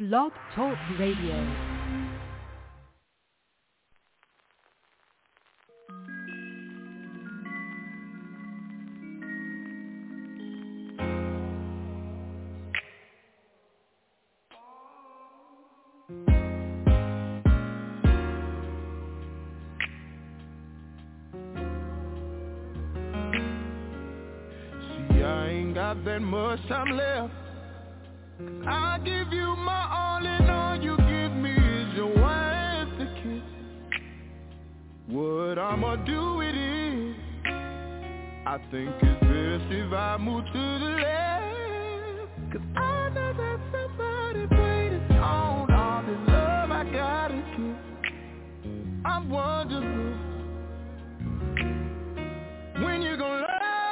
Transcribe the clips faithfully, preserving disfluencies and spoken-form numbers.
Blog Talk Radio. Got that much time left. I give you my all, and all you give me is your words to kiss. What I'ma do with it? I think it's best if I move to the left, 'cause I know that somebody waiting on all this love I gotta give. I'm wondering when you gonna love.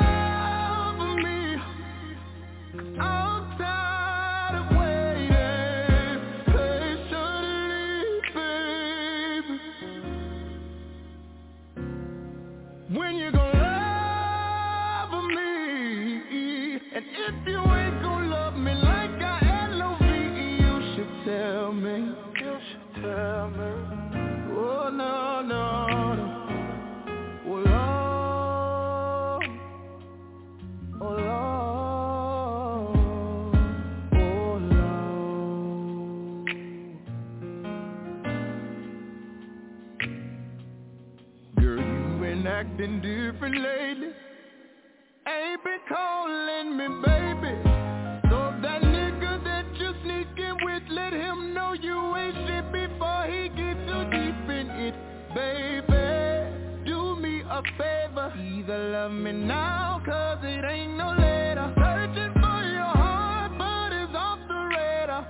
I'm tired of waiting patiently, baby. When you gonna love me? And if you ain't gonna love me like I L O V E, you should tell me. You should tell me. Oh no, no, no. Oh Lord, oh Lord. Acting different lately, ain't been calling me baby. So that nigga that you sneaking with, let him know you ain't shit before he get too deep in it, baby. Do me a favor, either love me now, 'cause it ain't no later. Searching for your heart, but it's off the radar.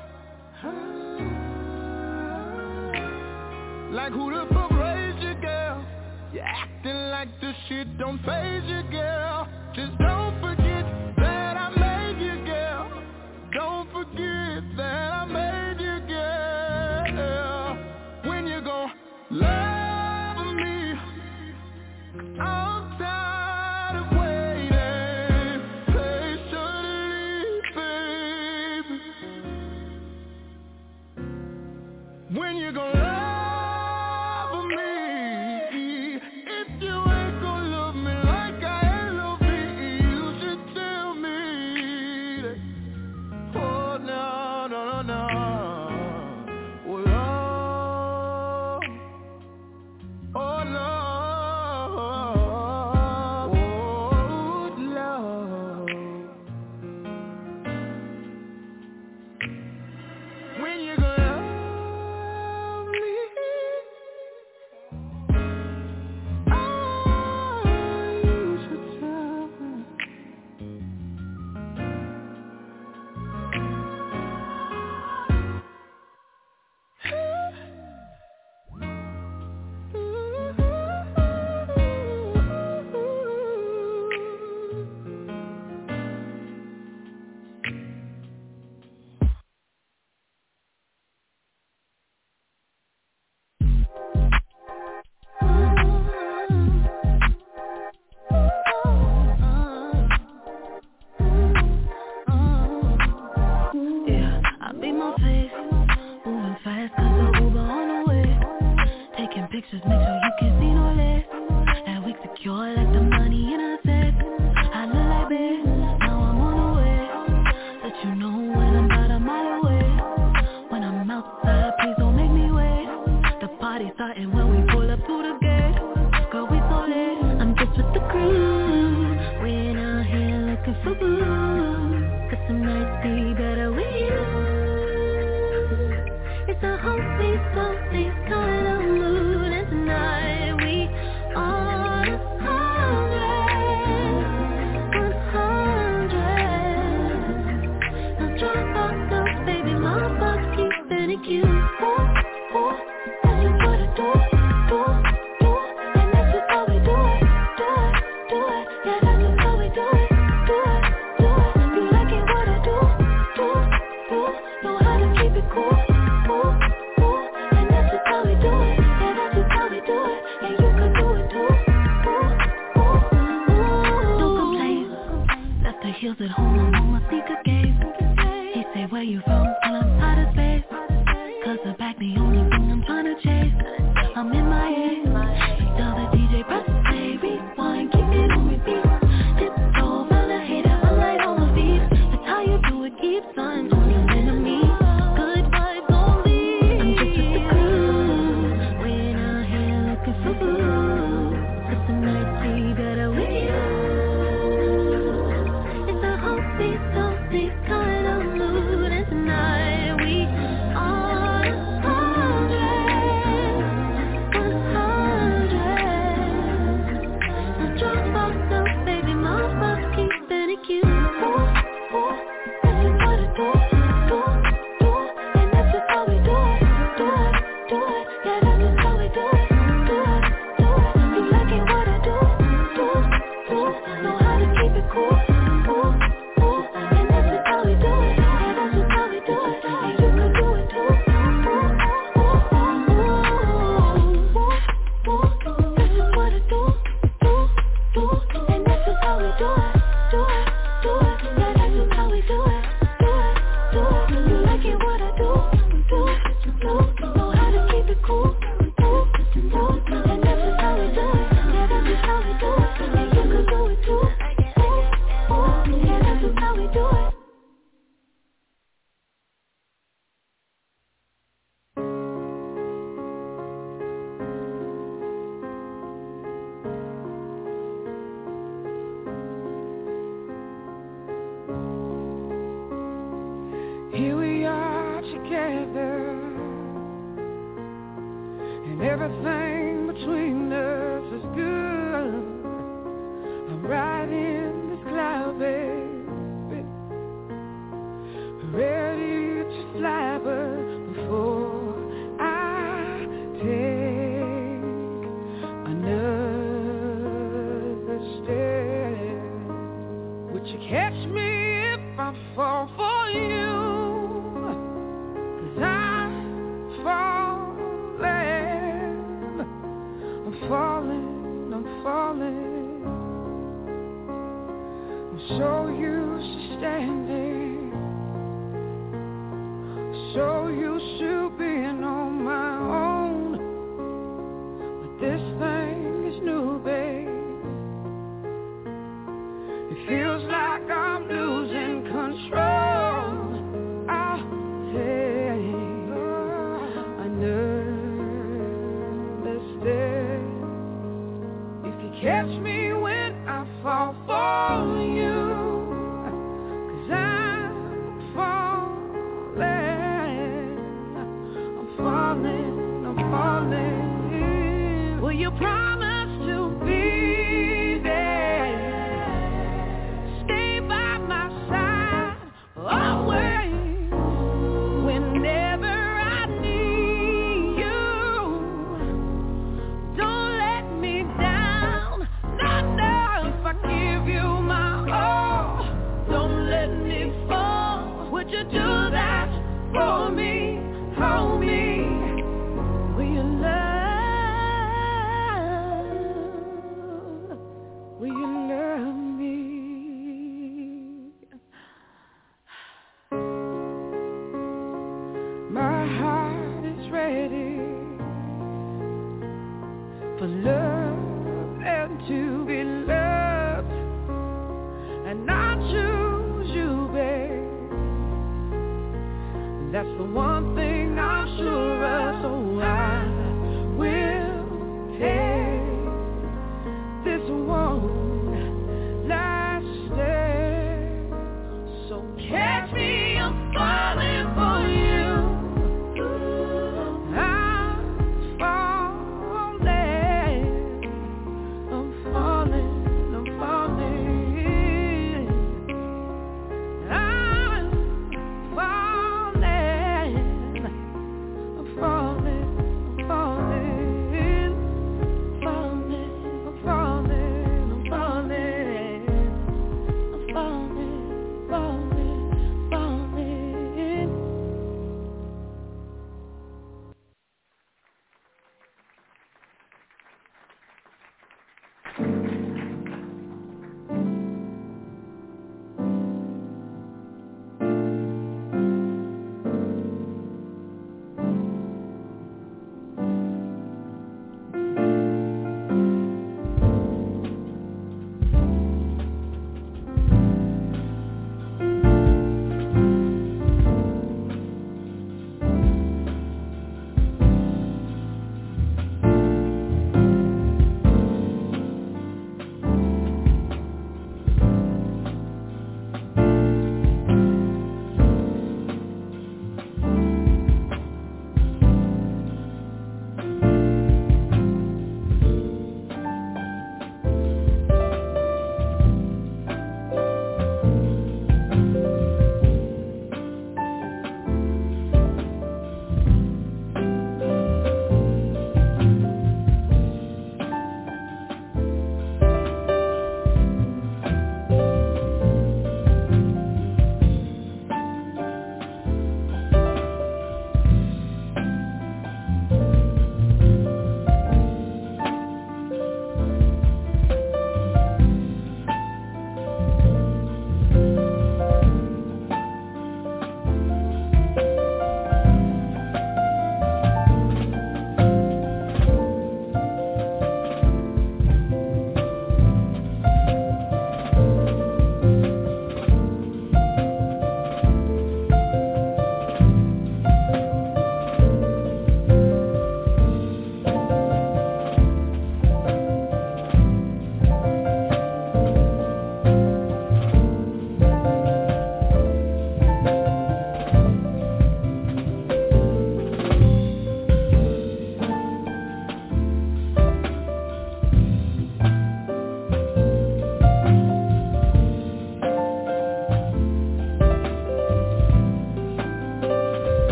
Like who the fuck raised you, girl? You're acting like the shit don't faze you, girl. Just don't forget that I made you, girl. Don't forget that I made you, girl. When you gon' love me? I'm tired of waiting patiently, baby. When you gon' love? Heels at home, I'm on my sneaker game. He say, where you from? Tell him out of space. and everything between us is good. I'm riding this cloud, baby, ready to fly, but before I take another step, would you catch me if I fall for you? 'Cause I'm falling, I'm falling, I'm falling. I'm so used to standing, so used to being on my own, but this thing is new, babe. It feels like I'm losing control. I'll take another step. If you catch me when I fall for you, 'cause I'm falling, I'm falling, I'm falling. Will you promise to be there, stay by my side always, whenever I need you? Don't let me down, not now. If I give you my all, don't let me fall. Would you do that for me? Hold me. Will you love? Will you love me? My heart is ready for love and to be loved, and I choose you, babe. That's the one thing I'm sure of, so I will take this one last step. So catch me, I'm falling for you. I'm falling, I'm falling, I'm falling. I'm falling, I'm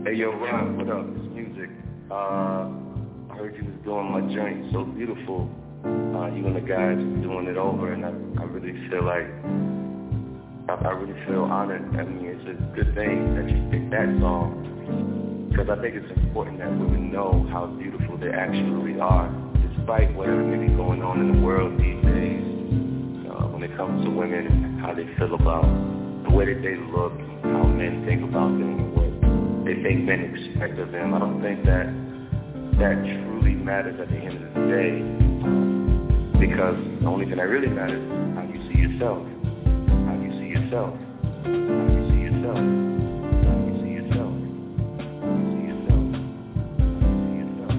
Hey, yo, Ron, what up? It's music. Uh, I heard you was doing my joint so beautiful. Uh, you and the guys doing it over, and I, I really feel like, I, I really feel honored. I mean, it's a good thing that you picked that song, because I think it's important that women know how beautiful they actually are, despite whatever may be going on in the world these days. Uh, when it comes to women and how they feel about the way that they look, how men think about them, and what they think men expect of them. I don't think that that truly matters at the end of the day, because the only thing that really matters is how you see yourself, how you see yourself, how you see yourself, how you see yourself, how you see yourself, how you see yourself.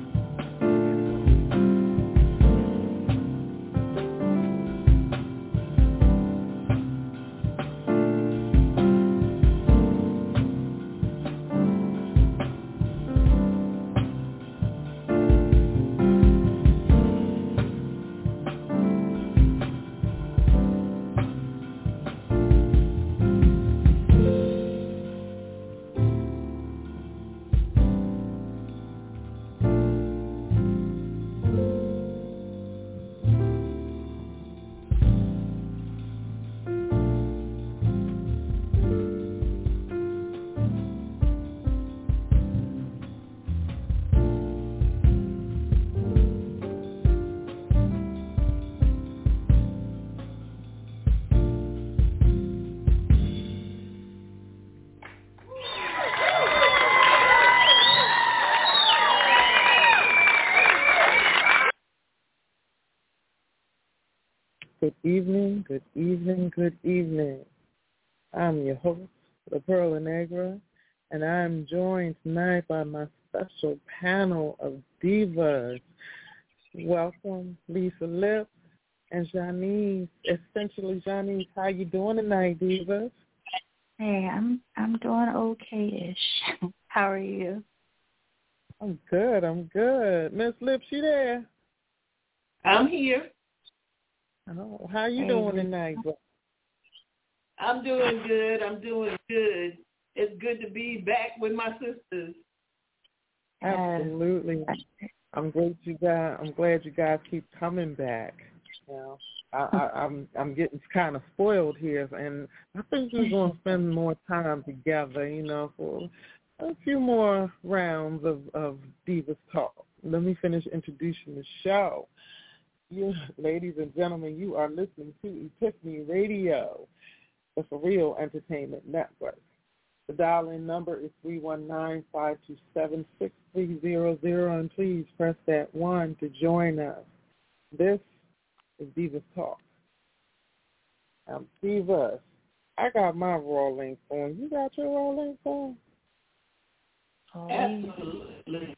Good evening, good evening, good evening. I'm your host, La Perla Negra, and I'm joined tonight by my special panel of divas. Welcome, Lisa Lips and Janice. Essentially, Janice, how you doing tonight, divas? Hey, I'm I'm doing okay-ish. How are you? I'm good, I'm good. Miss Lips, you there? I'm here. Oh, how you doing tonight? I'm doing good. I'm doing good. It's good to be back with my sisters. Absolutely. I'm glad you guys. I'm glad you guys keep coming back. You know, I, I, I'm I'm getting kind of spoiled here, and I think we're going to spend more time together. You know, for a few more rounds of of Divas Talk. Let me finish introducing the show. You, ladies and gentlemen, you are listening to Epiphany Radio, the For Real Entertainment Network. The dial-in number is three one nine, five two seven, six three zero zero, and please press that one to join us. This is Divas Talk. I'm Divas. I got my Raw Links on. You got your Raw Links on? Absolutely.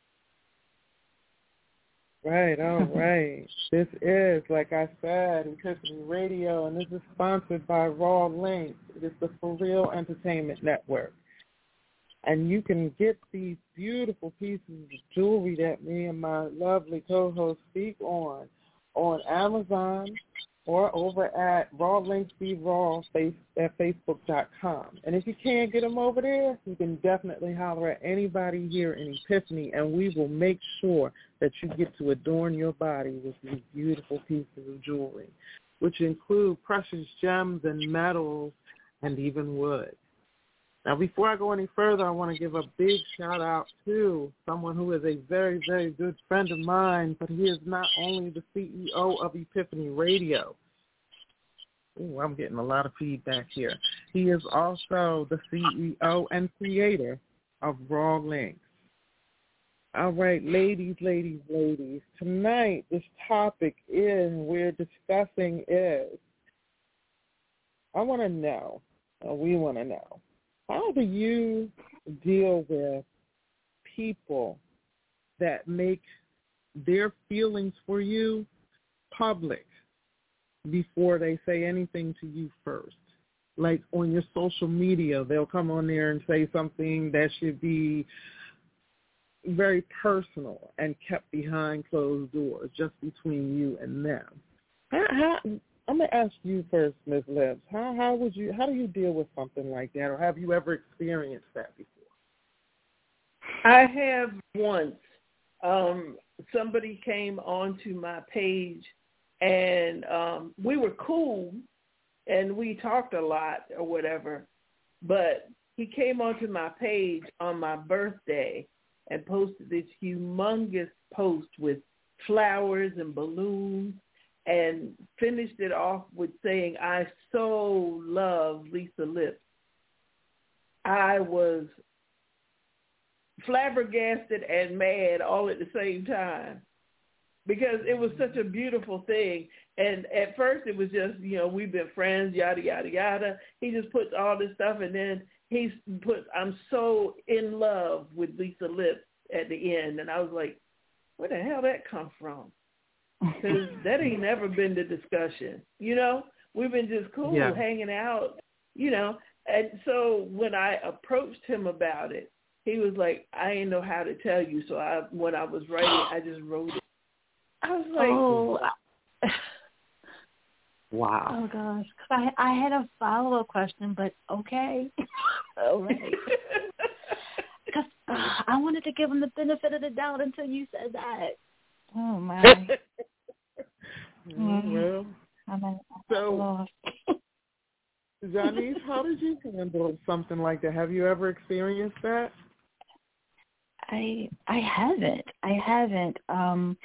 Right, all right. This is, like I said, Epiphany Radio, and this is sponsored by Raw Links. It is the For Real Entertainment Network. And you can get these beautiful pieces of jewelry that me and my lovely co-host speak on on Amazon or over at Raw Links Be Raw at Facebook dot com. And if you can't get them over there, you can definitely holler at anybody here in Epiphany, and we will make sure that you get to adorn your body with these beautiful pieces of jewelry, which include precious gems and metals and even wood. Now, before I go any further, I want to give a big shout-out to someone who is a very, very good friend of mine, but he is not only the C E O of Epiphany Radio. Ooh, I'm getting a lot of feedback here. He is also the C E O and creator of Raw Links. All right, ladies, ladies, ladies, tonight this topic is, we're discussing is, I want to know, or we want to know, how do you deal with people that make their feelings for you public before they say anything to you first? Like on your social media, they'll come on there and say something that should be very personal and kept behind closed doors, just between you and them. How, how, I'm gonna ask you first, Miz Lips. How how would you how do you deal with something like that, or have you ever experienced that before? I have once. Um, somebody came onto my page, and um, we were cool, and we talked a lot or whatever, but he came onto my page on my birthday and posted this humongous post with flowers and balloons and finished it off with saying, "I so love Lisa Lips." I was flabbergasted and mad all at the same time because it was such a beautiful thing. And at first it was just, you know, we've been friends, yada, yada, yada. He just puts all this stuff, and then he puts, "I'm so in love with Lisa Lips" at the end. And I was like, where the hell that come from? Because that ain't never been the discussion. You know, we've been just cool, yeah. hanging out, you know. And so when I approached him about it, he was like, "I didn't know how to tell you, so I, when I was writing, I just wrote it." I was like, oh, wow. Oh, gosh. I, I had a follow-up question, but okay. All right. Because uh, I wanted to give him the benefit of the doubt until you said that. Oh, my. Well, I'm a, so, Janice, how did you handle something like that? Have you ever experienced that? I I haven't. I haven't. Um,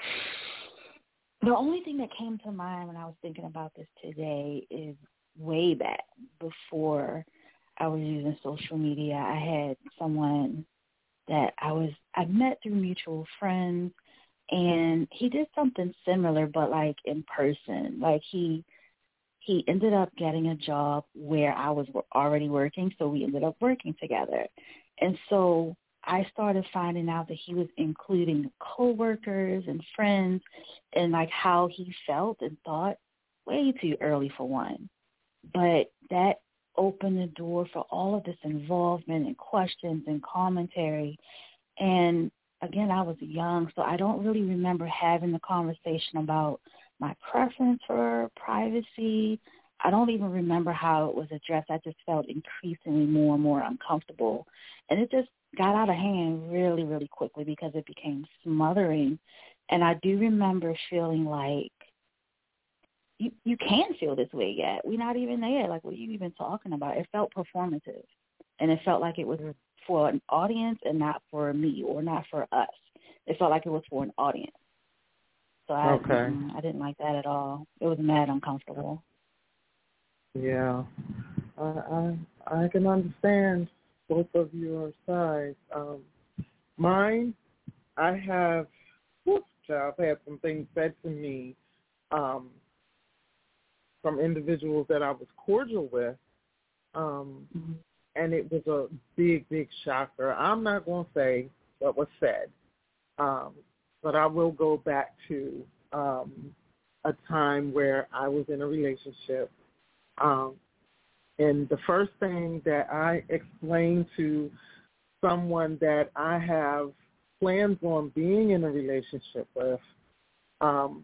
the only thing that came to mind when I was thinking about this today is way back before I was using social media. I had someone that I was I met through mutual friends, and he did something similar, but like in person. Like he he ended up getting a job where I was already working, so we ended up working together. And so I started finding out that he was including coworkers and friends and like how he felt and thought way too early for one. But that opened the door for all of this involvement and questions and commentary. And again, I was young, so I don't really remember having the conversation about my preference for privacy. I don't even remember how it was addressed. I just felt increasingly more and more uncomfortable. And it just got out of hand really, really quickly because it became smothering. And I do remember feeling like, you, you can't feel this way yet. We're not even there. Like, what are you even talking about? It felt performative. And it felt like it was for an audience and not for me or not for us. It felt like it was for an audience. So I, okay. mm, I didn't like that at all. It was mad uncomfortable. Yeah, I I, I can understand both of your sides. Um, mine, I have, whoops, child, I've had some things said to me um, from individuals that I was cordial with, um, mm-hmm. and it was a big, big shocker. I'm not going to say what was said, um, but I will go back to um, a time where I was in a relationship. Um, and the first thing that I explained to someone that I have plans on being in a relationship with um,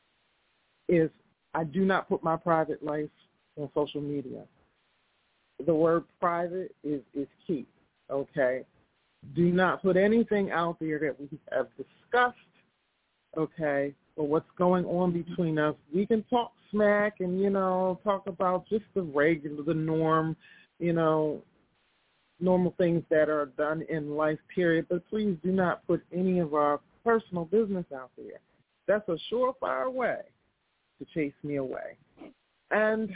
is I do not put my private life on social media. The word private is, is key, okay? Do not put anything out there that we have discussed, okay, or what's going on between us. We can talk smack and, you know, talk about just the regular, the norm, you know, normal things that are done in life, period. But please do not put any of our personal business out there. That's a surefire way to chase me away. And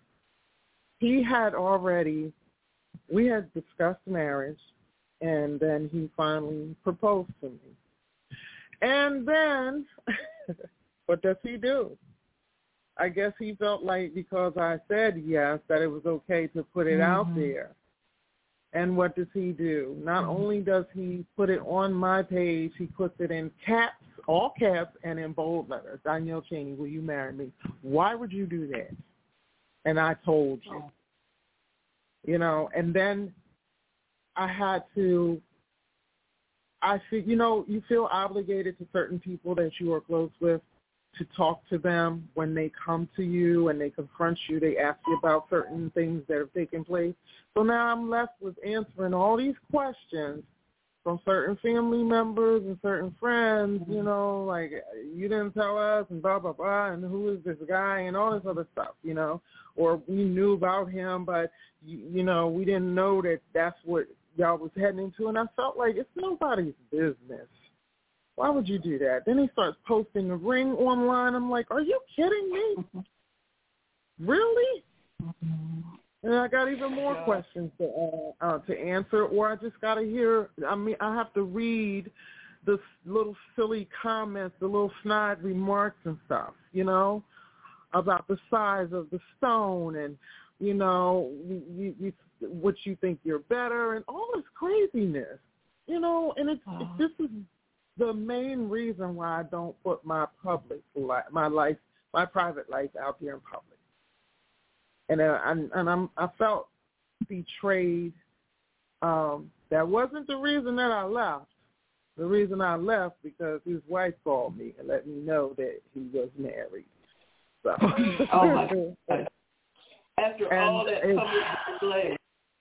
he had already, we had discussed marriage, and then he finally proposed to me. And then, what does he do? I guess he felt like because I said yes, that it was okay to put it mm-hmm. out there. And what does he do? Not mm-hmm. only does he put it on my page, he puts it in caps, all caps, and in bold letters. Danielle Cheney, will you marry me? Why would you do that? And I told you. You know, and then I had to, I feel, you know, you feel obligated to certain people that you are close with to talk to them when they come to you and they confront you. They ask you about certain things that have taken place. So now I'm left with answering all these questions from certain family members and certain friends, you know, like, you didn't tell us and blah, blah, blah, and who is this guy and all this other stuff, you know, or we knew about him, but, you, you know, we didn't know that that's what y'all was heading into, and I felt like it's nobody's business. Why would you do that? Then he starts posting a ring online. I'm like, are you kidding me? Really? And I got even more yeah. questions to uh, uh, to answer, or I just got to hear. I mean, I have to read the little silly comments, the little snide remarks and stuff, you know, about the size of the stone and, you know, you, you, you, what you think you're better and all this craziness, you know. And it's, oh. it, this is the main reason why I don't put my public life, my life, my private life out there in public. And uh, and, and I'm, I felt betrayed. Um, that wasn't the reason that I left. The reason I left because his wife called me and let me know that he was married. So. Oh my God! After and all that it, public display.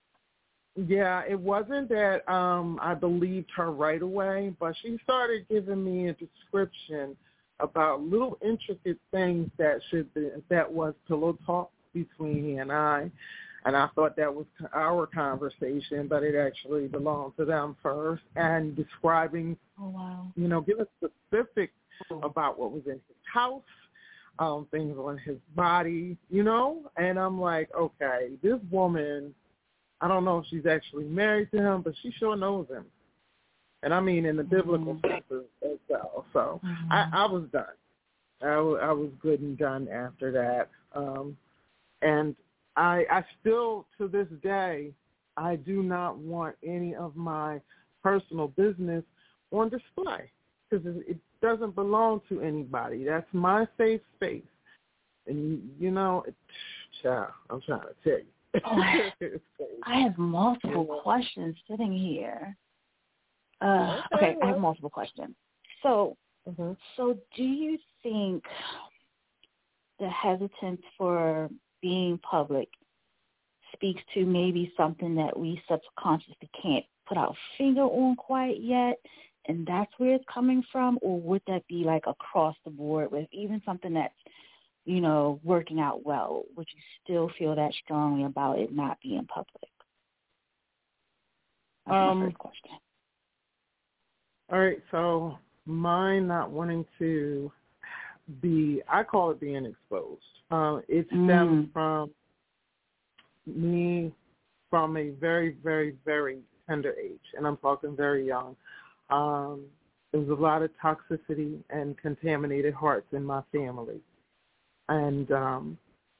Yeah, it wasn't that um, I believed her right away, but she started giving me a description about little intricate things that should be, that was pillow talk between he and I, and I thought that was our conversation, but it actually belonged to them first, and describing, oh, wow. you know, giving specifics about what was in his house, um, things on his body, you know, and I'm like, okay, this woman, I don't know if she's actually married to him, but she sure knows him. And I mean in the biblical mm-hmm. sense as well. So mm-hmm. I, I was done. I, I was good and done after that. Um, and I, I still, to this day, I do not want any of my personal business on display because it, it doesn't belong to anybody. That's my safe space. And, you know, it, child, I'm trying to tell you. Oh, I have multiple yeah. questions sitting here. Uh, okay, okay well. I have multiple questions. So, mm-hmm. so do you think the hesitance for being public speaks to maybe something that we subconsciously can't put our finger on quite yet, and that's where it's coming from? Or would that be like across the board with even something that's, you know, working out well? Would you still feel that strongly about it not being public? That's um, my first question. All right, so mine not wanting to be, I call it being exposed. Uh, it stems mm. from me from a very, very, very tender age, and I'm talking very young. Um, there was a lot of toxicity and contaminated hearts in my family. And um,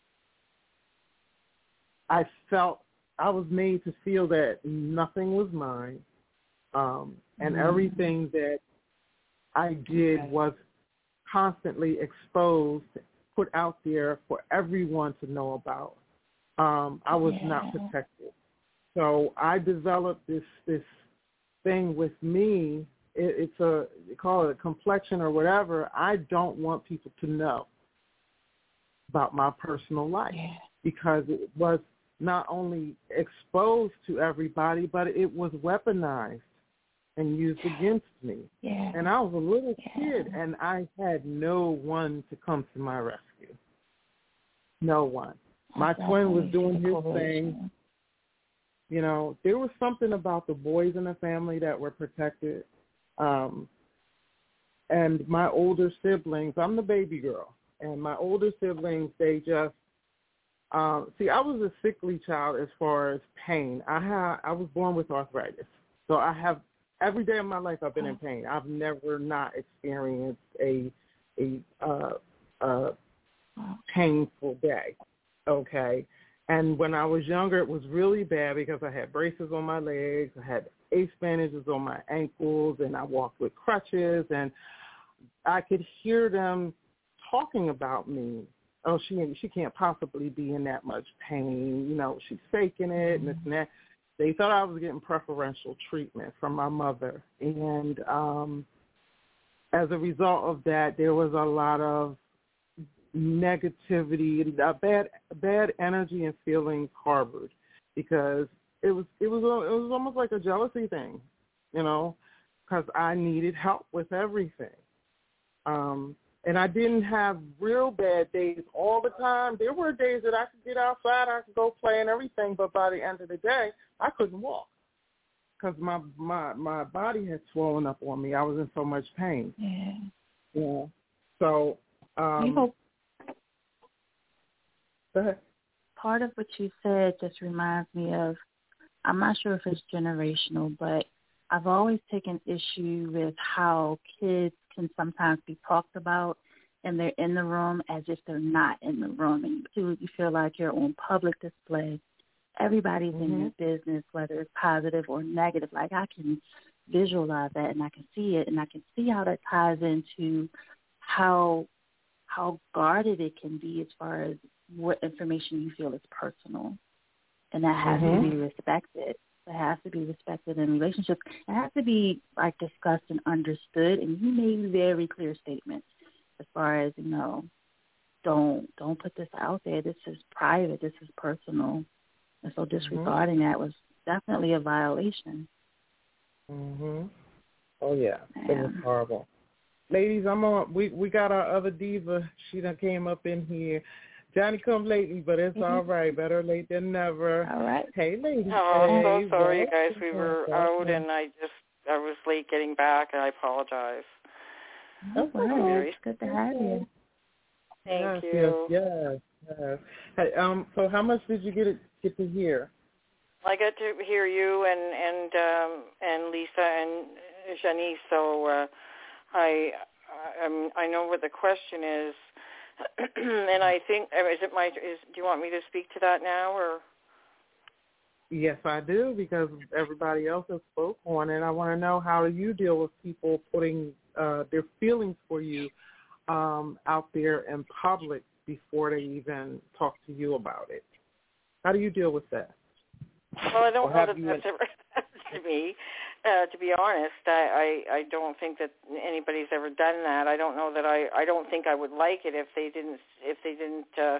I felt, I was made to feel that nothing was mine, um, and mm. everything that I did okay. was constantly exposed, put out there for everyone to know about. Um, I was yeah. not protected. So I developed this this thing with me. It, it's a, you call it a complexion or whatever. I don't want people to know about my personal life yeah. because it was not only exposed to everybody, but it was weaponized and used against me. Yeah. And I was a little yeah. kid, and I had no one to come to my rescue. No one. My That's twin was doing his thing. You know, there was something about the boys in the family that were protected. Um, and my older siblings, I'm the baby girl, and my older siblings, they just, um, see, I was a sickly child as far as pain. I ha- I was born with arthritis. So I have, every day of my life I've been in pain. I've never not experienced a, a, uh, uh, painful day, okay? And when I was younger, it was really bad because I had braces on my legs, I had ace bandages on my ankles, and I walked with crutches, and I could hear them talking about me. Oh, she she can't possibly be in that much pain. You know, she's faking it, and this and that. They thought I was getting preferential treatment from my mother. And um, as a result of that, there was a lot of negativity, uh, bad bad energy and feelings harbored because it was it was it was almost like a jealousy thing. you know, because I needed help with everything. Um, and I didn't have real bad days all the time. There were days that I could get outside, I could go play and everything, but by the end of the day, I couldn't walk because my, my, my body had swollen up on me. I was in so much pain. Yeah. Yeah. So, um, you know, go ahead. Part of what you said just reminds me of, I'm not sure if it's generational, but I've always taken issue with how kids can sometimes be talked about and they're in the room as if they're not in the room. And you, you feel like you're on public display. Everybody's mm-hmm. in your business, whether it's positive or negative. Like I can visualize that and I can see it and I can see how that ties into how how guarded it can be as far as what information you feel is personal. And that has mm-hmm. to be respected. It has to be respected in relationships. It has to be like discussed and understood. And you made very clear statements as far as, you know, don't don't put this out there. This is private. This is personal. And so disregarding mm-hmm. that was definitely a violation. Mhm. Oh yeah, yeah. It was horrible. Ladies, I'm on. We we got our other diva. She done came up in here. Johnny come lately, but it's mm-hmm. all right. Better late than never. All right. Hey, ladies. Oh, hey, I'm so sorry, you welcome. guys. We were out, and I just I was late getting back, and I apologize. Oh, wow. It's good to have you. Thank yes, you. Yes, yes, yes. Hey, um. So, how much did you get it, get to hear? I got to hear you and and um, and Lisa and Janice. So uh, I I, I know what the question is. And I think, is it my, is, do you want me to speak to that now, or? Yes, I do, because everybody else has spoke on it. I want to know, how do you deal with people putting uh, their feelings for you um, out there in public before they even talk to you about it? How do you deal with that? Well, I don't or know that you that's ever happened to me. Uh, to be honest, I, I I don't think that anybody's ever done that. I don't know that I I don't think I would like it if they didn't if they didn't uh,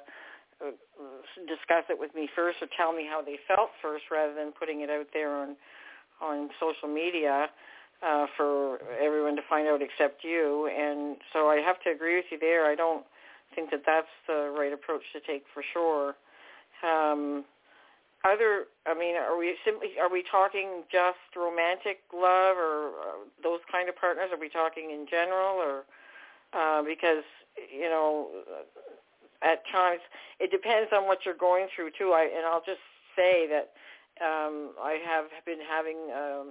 discuss it with me first or tell me how they felt first, rather than putting it out there on on social media uh, for everyone to find out except you. And so I have to agree with you there. I don't think that that's the right approach to take for sure. Um, Other, I mean, are we simply, are we talking just romantic love or uh, those kind of partners? Are we talking in general, or uh, because, you know, at times it depends on what you're going through too. I, and I'll just say that um, I have been having um,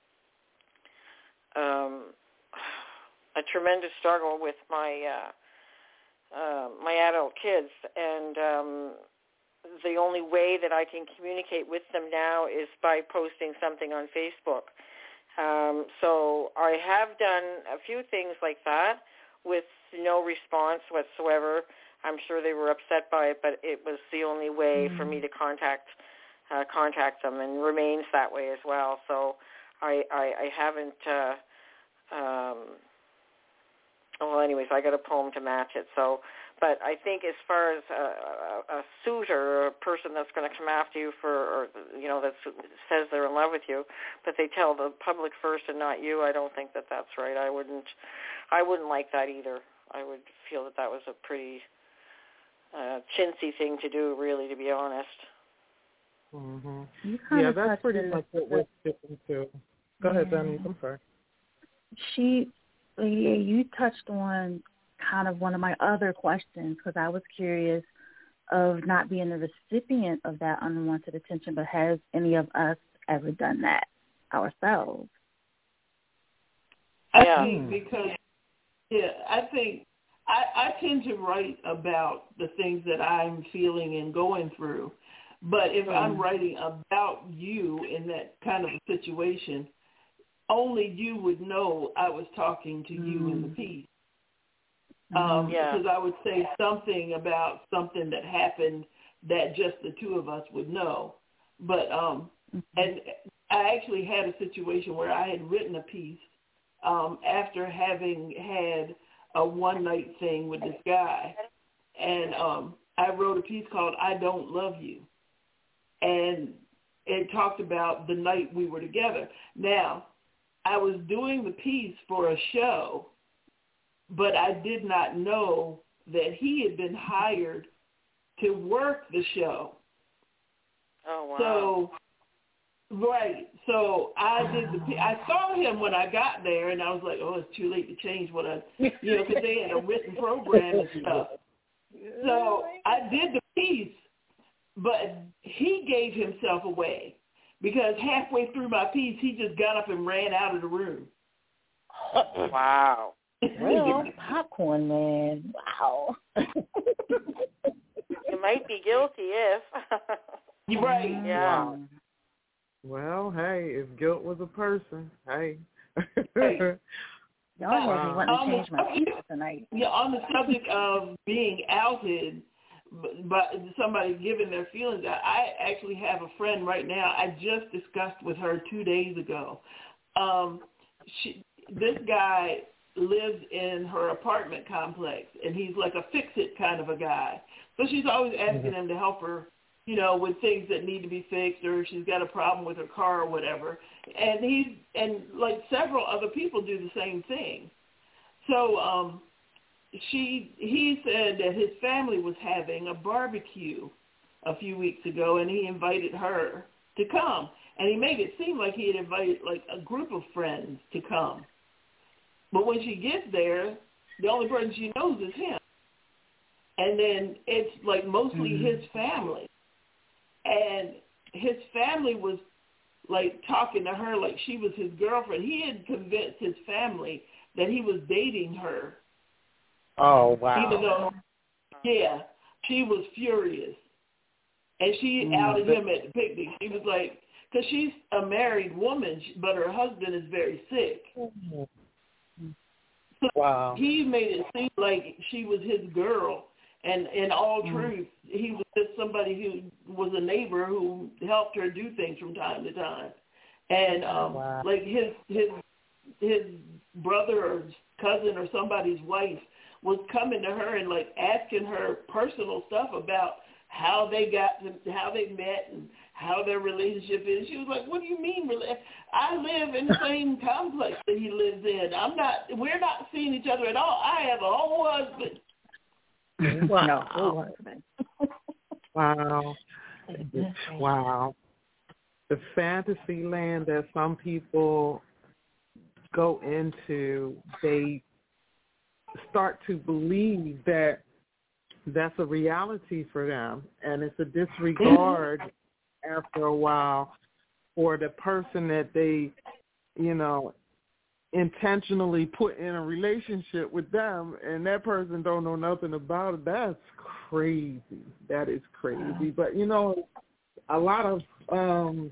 um, a tremendous struggle with my uh, uh, my adult kids, and um, the only way that I can communicate with them now is by posting something on Facebook. Um, so I have done a few things like that with no response whatsoever. I'm sure they were upset by it, but it was the only way mm-hmm. for me to contact uh, contact them, and remains that way as well. So I, I, I haven't, uh, um, well, anyways, I got a poem to match it. So, but I think as far as a, a, a suitor or a person that's going to come after you for, or, you know, that says they're in love with you, but they tell the public first and not you, I don't think that that's right. I wouldn't, I wouldn't like that either. I would feel that that was a pretty uh, chintzy thing to do, really, to be honest. Mm-hmm. Yeah, that's pretty much what we're sticking to. Go yeah. ahead, Denise. I'm sorry. She, yeah, you touched on kind of one of my other questions, because I was curious of not being the recipient of that unwanted attention, but has any of us ever done that ourselves? I yeah. think because, yeah, I think I, I tend to write about the things that I'm feeling and going through. But if mm-hmm. I'm writing about you in that kind of a situation, only you would know I was talking to mm-hmm. you in the piece. Um, yeah. Because I would say something about something that happened that just the two of us would know. But um, mm-hmm. and I actually had a situation where I had written a piece um, after having had a one-night thing with this guy. And um, I wrote a piece called I Don't Love You. And it talked about the night we were together. Now, I was doing the piece for a show, but I did not know that he had been hired to work the show. Oh, wow. So, right. So I did the, I saw him when I got there, and I was like, oh, it's too late to change what I, you know, because they had a written program and stuff. So I did the piece, but he gave himself away because halfway through my piece, he just got up and ran out of the room. Wow. Well, popcorn man. Wow. You might be guilty if. You're right. Yeah. Well, hey, if guilt was a person, hey. Hey. Y'all made me want to Um, change my pizza tonight. Yeah, on the subject of being outed, but somebody giving their feelings, I actually have a friend right now. I just discussed with her two days ago. Um, she, this guy lives in her apartment complex, and he's like a fix-it kind of a guy. So she's always asking him to help her, you know, with things that need to be fixed, or if she's got a problem with her car or whatever. And he's, and like several other people do the same thing. So um, she, he said that his family was having a barbecue a few weeks ago, and he invited her to come. And he made it seem like he had invited like a group of friends to come. But when she gets there, the only person she knows is him. And then it's like mostly mm-hmm. his family. And his family was like talking to her like she was his girlfriend. He had convinced his family that he was dating her. Oh, wow. Even though, yeah, she was furious. And she mm-hmm. outed him at the picnic. She was like, because she's a married woman, but her husband is very sick. Mm-hmm. So wow. He made it seem like she was his girl. And in all mm-hmm. truth, he was just somebody who was a neighbor who helped her do things from time to time. And um, wow. like his his his brother or cousin or somebody's wife was coming to her and like asking her personal stuff about how they got to, how they met and how their relationship is. She was like, "What do you mean? I live in the same complex that he lives in. I'm not. We're not seeing each other at all. I have a whole husband." Wow. Wow. Wow. The fantasy land that some people go into, they start to believe that that's a reality for them, and it's a disregard after a while for the person that they, you know, intentionally put in a relationship with them, and that person don't know nothing about it. That's crazy. That is crazy. But you know, a lot of um,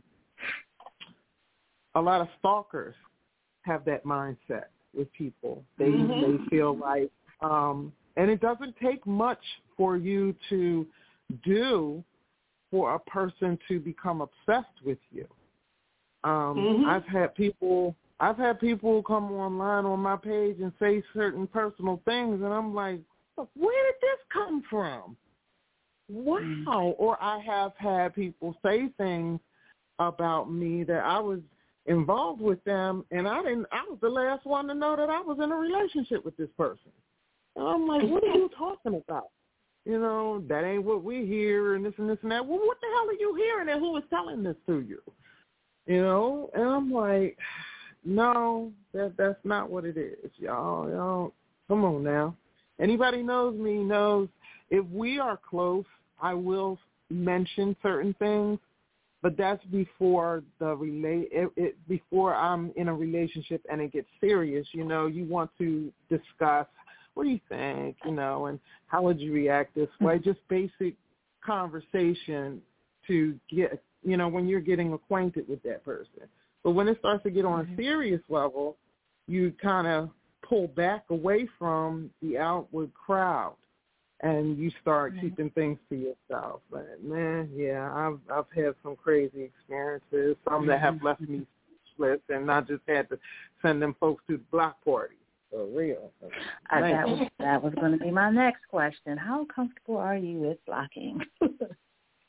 a lot of stalkers have that mindset with people. They mm-hmm. they feel like, um, and it doesn't take much for you to do for a person to become obsessed with you. Um, mm-hmm. I've had people. I've had people come online on my page and say certain personal things, and I'm like, where did this come from? Wow. Mm-hmm. Or I have had people say things about me that I was involved with them, and I didn't. I was the last one to know that I was in a relationship with this person. And I'm like, what are you talking about? You know, that ain't what we hear, and this and this and that. Well, what the hell are you hearing, and who is telling this to you? You know, and I'm like, no, that that's not what it is, y'all. Y'all, come on now. Anybody knows me knows if we are close, I will mention certain things, but that's before the relate. It, it before I'm in a relationship and it gets serious. You know, you want to discuss what do you think, you know, and how would you react this way? Just basic conversation to get, you know, when you're getting acquainted with that person. But when it starts to get on a serious level, you kind of pull back away from the outward crowd and you start mm-hmm. keeping things to yourself. But, man, yeah, I've I've had some crazy experiences, some that have left me speechless, and I just had to send them folks to the block party. For real. Uh, that was that was going to be my next question. How comfortable are you with blocking?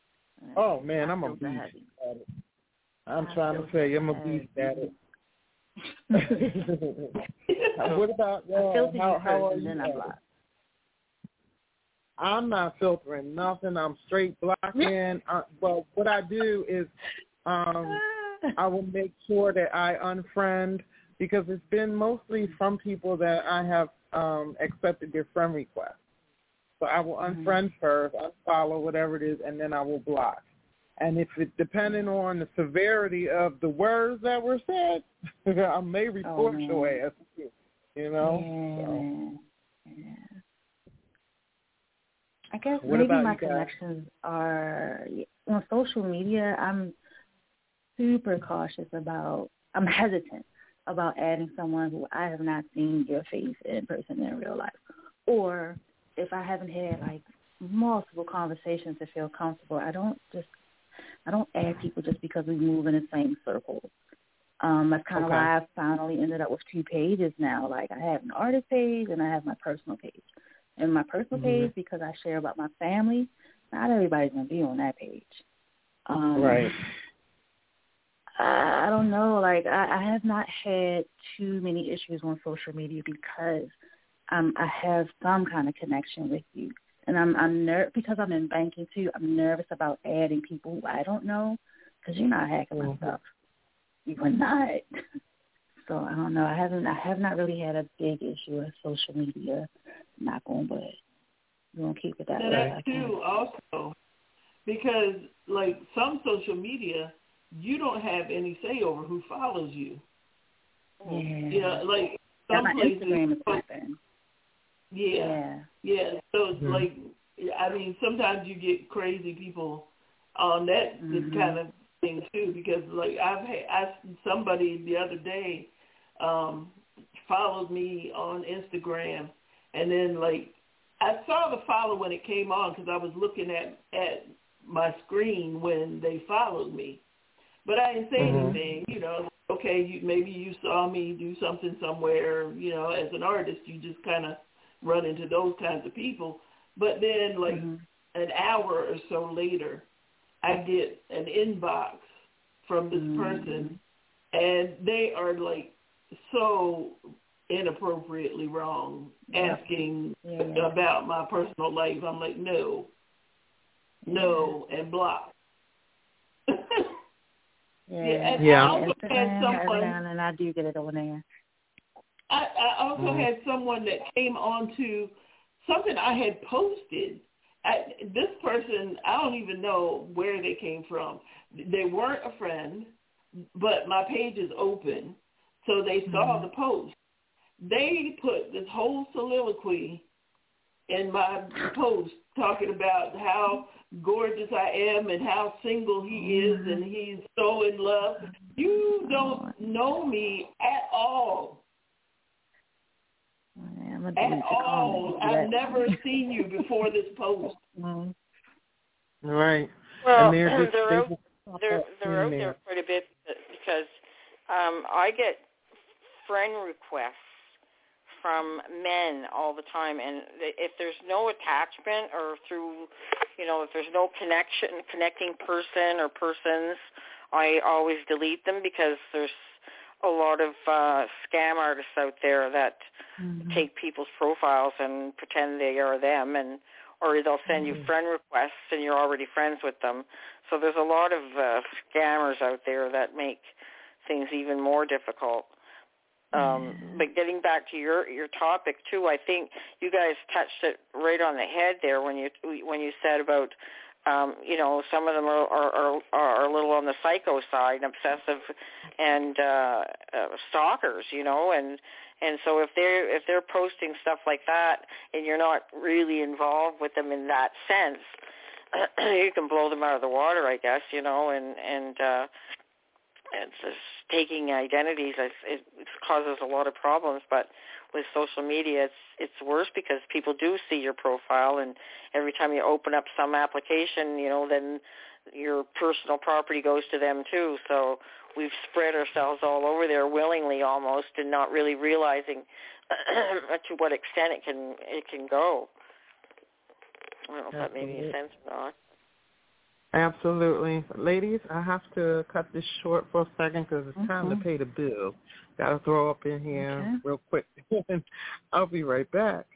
Oh, man, I'm a beast at it. I'm trying to tell you, I'm a beast at it. What about uh, filter how, you how are first, you? and then I block. I'm not filtering nothing. I'm straight blocking. uh, well, what I do is um, I will make sure that I unfriend, because it's been mostly from people that I have um, accepted their friend request. So I will unfriend mm-hmm. first, unfollow, whatever it is, and then I will block. And if it's depending on the severity of the words that were said, I may report oh, your ass, you know? Yeah. So. Yeah. I guess What maybe my you connections are on social media. I'm super cautious about, I'm hesitant about adding someone who I have not seen your face in person in real life. Or if I haven't had like multiple conversations to feel comfortable, I don't just, I don't add people just because we move in the same circle. Um, that's kind of okay. why I finally ended up with two pages now. Like I have an artist page and I have my personal page. And my personal mm-hmm. page, because I share about my family, not everybody's going to be on that page. Um, right. I, I don't know. Like, I, I have not had too many issues on social media because um, I have some kind of connection with you. And I'm, I'm ner- because I'm in banking, too, I'm nervous about adding people who I don't know, because you're not hacking mm-hmm. my stuff. You are not. So I don't know. I haven't. I have not really had a big issue with social media. Knock on wood. We're gonna keep it that and way. that too, also, because like some social media, you don't have any say over who follows you. Yeah. You know, like yeah, some my places. Instagram is open. Yeah. Yeah. Yeah. So it's mm-hmm. like, I mean, sometimes you get crazy people on that mm-hmm. kind of thing too, because like I've had I, somebody the other day um, followed me on Instagram, and then like I saw the follow when it came on because I was looking at at my screen when they followed me, but I didn't say mm-hmm. anything. You know, okay, you, maybe you saw me do something somewhere. You know, as an artist, you just kind of run into those kinds of people. But then, like mm-hmm. an hour or so later, I get an inbox from this mm-hmm. person, and they are like so inappropriately wrong, yep. asking yeah, yeah. about my personal life. I'm like, no, no, and block. yeah, yeah, and yeah. I also Instagram, had someone, every now and then I do get it on there. I, I also mm-hmm. had someone that came on to something I had posted. I, this person, I don't even know where they came from. They weren't a friend, but my page is open, so they saw mm-hmm. the post. They put this whole soliloquy in my post talking about how gorgeous I am and how single he is and he's so in love. You don't know me at all. Yeah, at all. I've never seen you before this post. Mm-hmm. Right. Well, and they're, just, they're, they're, out, just they're, they're out there quite a bit because um, I get friend requests from men all the time, and if there's no attachment or through, you know, if there's no connection, connecting person or persons, I always delete them because there's a lot of uh, scam artists out there that mm-hmm. take people's profiles and pretend they are them, and or they'll send mm-hmm. you friend requests and you're already friends with them. So there's a lot of uh, scammers out there that make things even more difficult. Um, but getting back to your, your topic too, I think you guys touched it right on the head there when you when you said about um, you know, some of them are, are are a little on the psycho side, obsessive, and uh, uh, stalkers, you know, and and so if they're if they're posting stuff like that and you're not really involved with them in that sense, you can blow them out of the water, I guess, you know, and and. Uh, It's just taking identities. It, it causes a lot of problems. But with social media, it's it's worse because people do see your profile, and every time you open up some application, you know, then your personal property goes to them too. So we've spread ourselves all over there willingly, almost, and not really realizing to what extent it can it can go. I don't know if that made any sense or not. Absolutely. Ladies, I have to cut this short for a second because it's mm-hmm. time to pay the bill. Got to throw up in here okay. real quick. I'll be right back.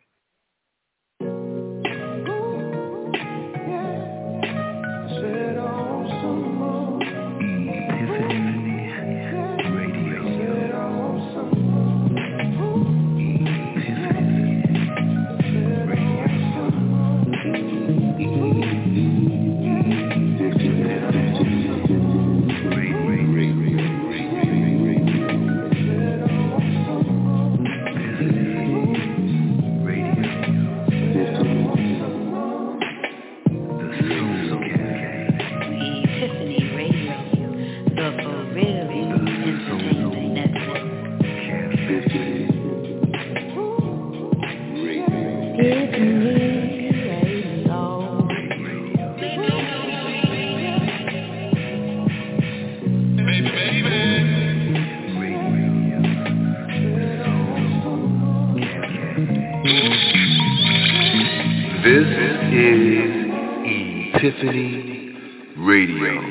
This is Epiphany Radio.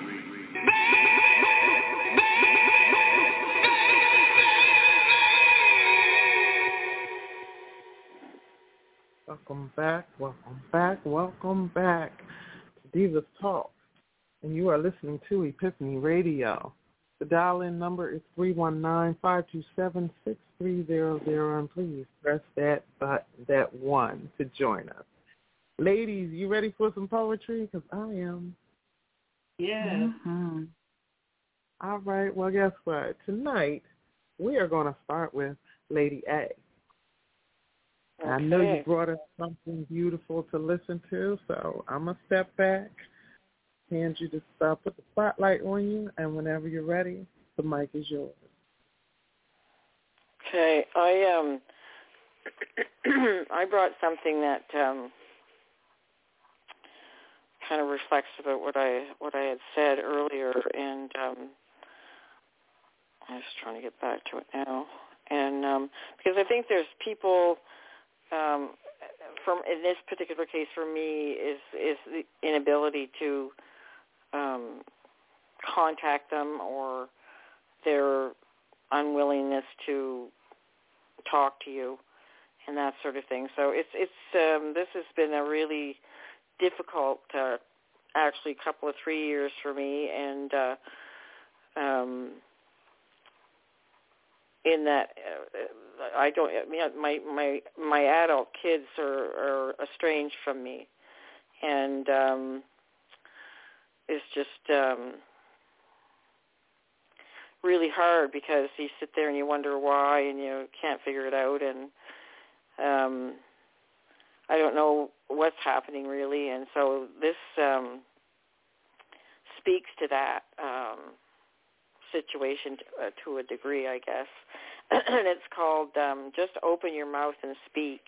Welcome back, welcome back, welcome back to Divas Talk. And you are listening to Epiphany Radio. The dial-in number is three one nine, five two seven, six three zero zero, and please press that button, that one to join us. Ladies, you ready for some poetry? Because I am. Yeah. Mm-hmm. All right, well, guess what? Tonight, we are going to start with Lady A. Okay. I know you brought us something beautiful to listen to, so I'm going to step back, hand you the stuff, put the spotlight on you, and whenever you're ready, the mic is yours. Okay, I um, I brought something that um, kind of reflects about what I what I had said earlier, and um, I'm just trying to get back to it now, and um, because I think there's people. Um, from in this particular case, for me, is is the inability to um, contact them or their unwillingness to talk to you and that sort of thing. So it's it's um, this has been a really difficult, uh, actually, couple of three years for me, and uh, um, in that. Uh, I don't. I mean, my my my adult kids are, are estranged from me, and um, it's just um, really hard because you sit there and you wonder why, and you can't figure it out, and um, I don't know what's happening really, and so this um, speaks to that um, situation to, uh, to a degree, I guess. And it's called um, Just Open Your Mouth and Speak.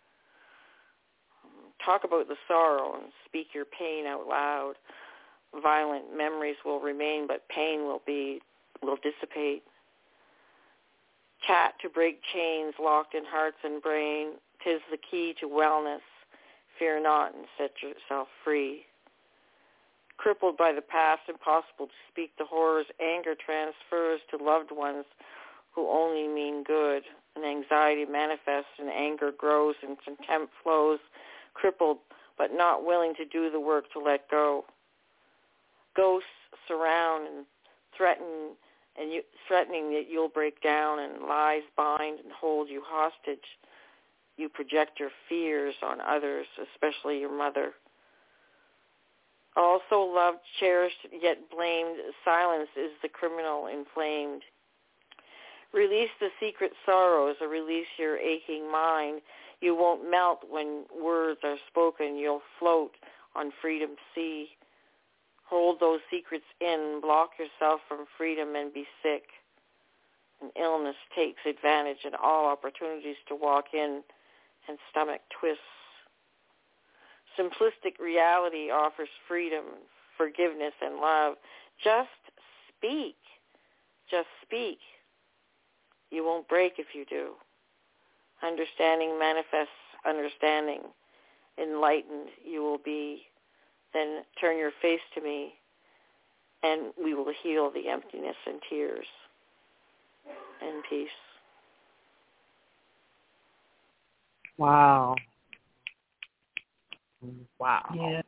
Talk about the sorrow and speak your pain out loud. Violent memories will remain, but pain will be will dissipate. Chat to break chains locked in hearts and brain. 'Tis the key to wellness. Fear not and set yourself free. Crippled by the past, impossible to speak the horrors. Anger transfers to loved ones who only mean good, and anxiety manifests, and anger grows, and contempt flows, crippled but not willing to do the work to let go. Ghosts surround and threaten, and you, threatening that you'll break down, and lies bind and hold you hostage. You project your fears on others, especially your mother. Also loved, cherished, yet blamed, silence is the criminal inflamed. Release the secret sorrows or release your aching mind. You won't melt when words are spoken. You'll float on freedom's sea. Hold those secrets in. Block yourself from freedom and be sick. And illness takes advantage in all opportunities to walk in and stomach twists. Simplistic reality offers freedom, forgiveness, and love. Just speak. Just speak. You won't break if you do. Understanding manifests understanding. Enlightened you will be. then turn your face to me, and we will heal the emptiness and tears and peace. Wow. Wow. Yeah.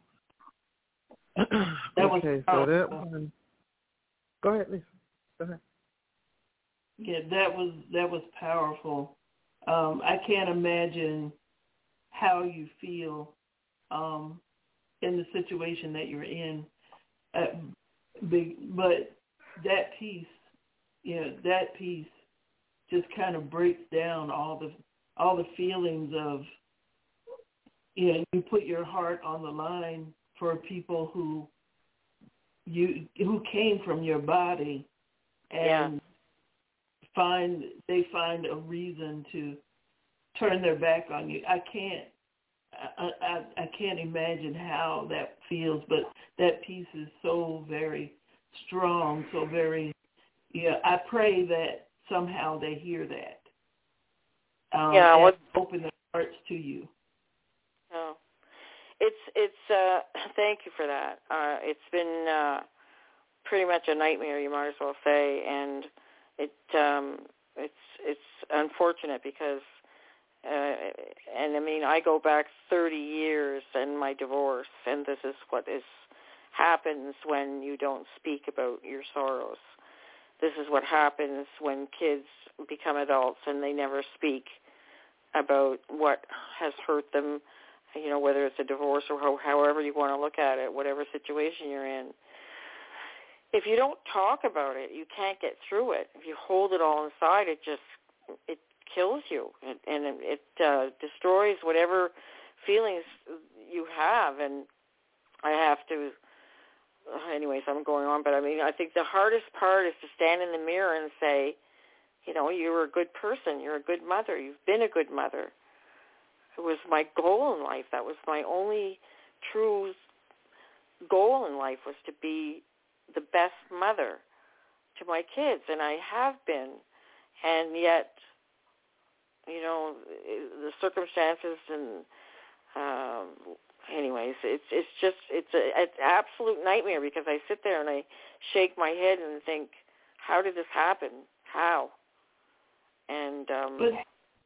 That okay, was so that one. Go ahead, Lisa. Go ahead. Yeah, that was that was powerful. Um, I can't imagine how you feel um, in the situation that you're in, uh, big, but that piece, you know, that piece just kind of breaks down all the all the feelings of, you know, you put your heart on the line for people who you who came from your body, and yeah. find they find a reason to turn their back on you. I can't I, I I can't imagine how that feels, but that piece is so very strong, so very yeah. I pray that somehow they hear that. Um, yeah, and open their hearts to you. Oh. It's it's. Uh, thank you for that. Uh, it's been uh, pretty much a nightmare, you might as well say, and it um, it's it's unfortunate because, uh, and I mean, I go back thirty years in my divorce, and this is what is happens when you don't speak about your sorrows. This is what happens when kids become adults and they never speak about what has hurt them. You know, whether it's a divorce or ho- however you want to look at it, whatever situation you're in. If you don't talk about it, you can't get through it. If you hold it all inside, it just, it kills you. It, and it uh, destroys whatever feelings you have. And I have to, anyways, I'm going on, but I mean, I think the hardest part is to stand in the mirror and say, you know, you're a good person. You're a good mother. You've been a good mother. It was my goal in life. That was my only true goal in life, was to be the best mother to my kids, and I have been. And yet, you know, the circumstances and, um, anyways, it's it's just it's a, it's an absolute nightmare because I sit there and I shake my head and think, how did this happen? How? And um, but,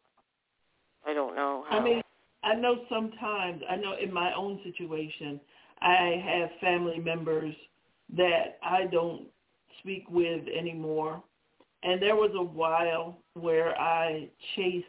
I don't know how. I mean, I know sometimes, I know in my own situation, I have family members that I don't speak with anymore. And there was a while where I chased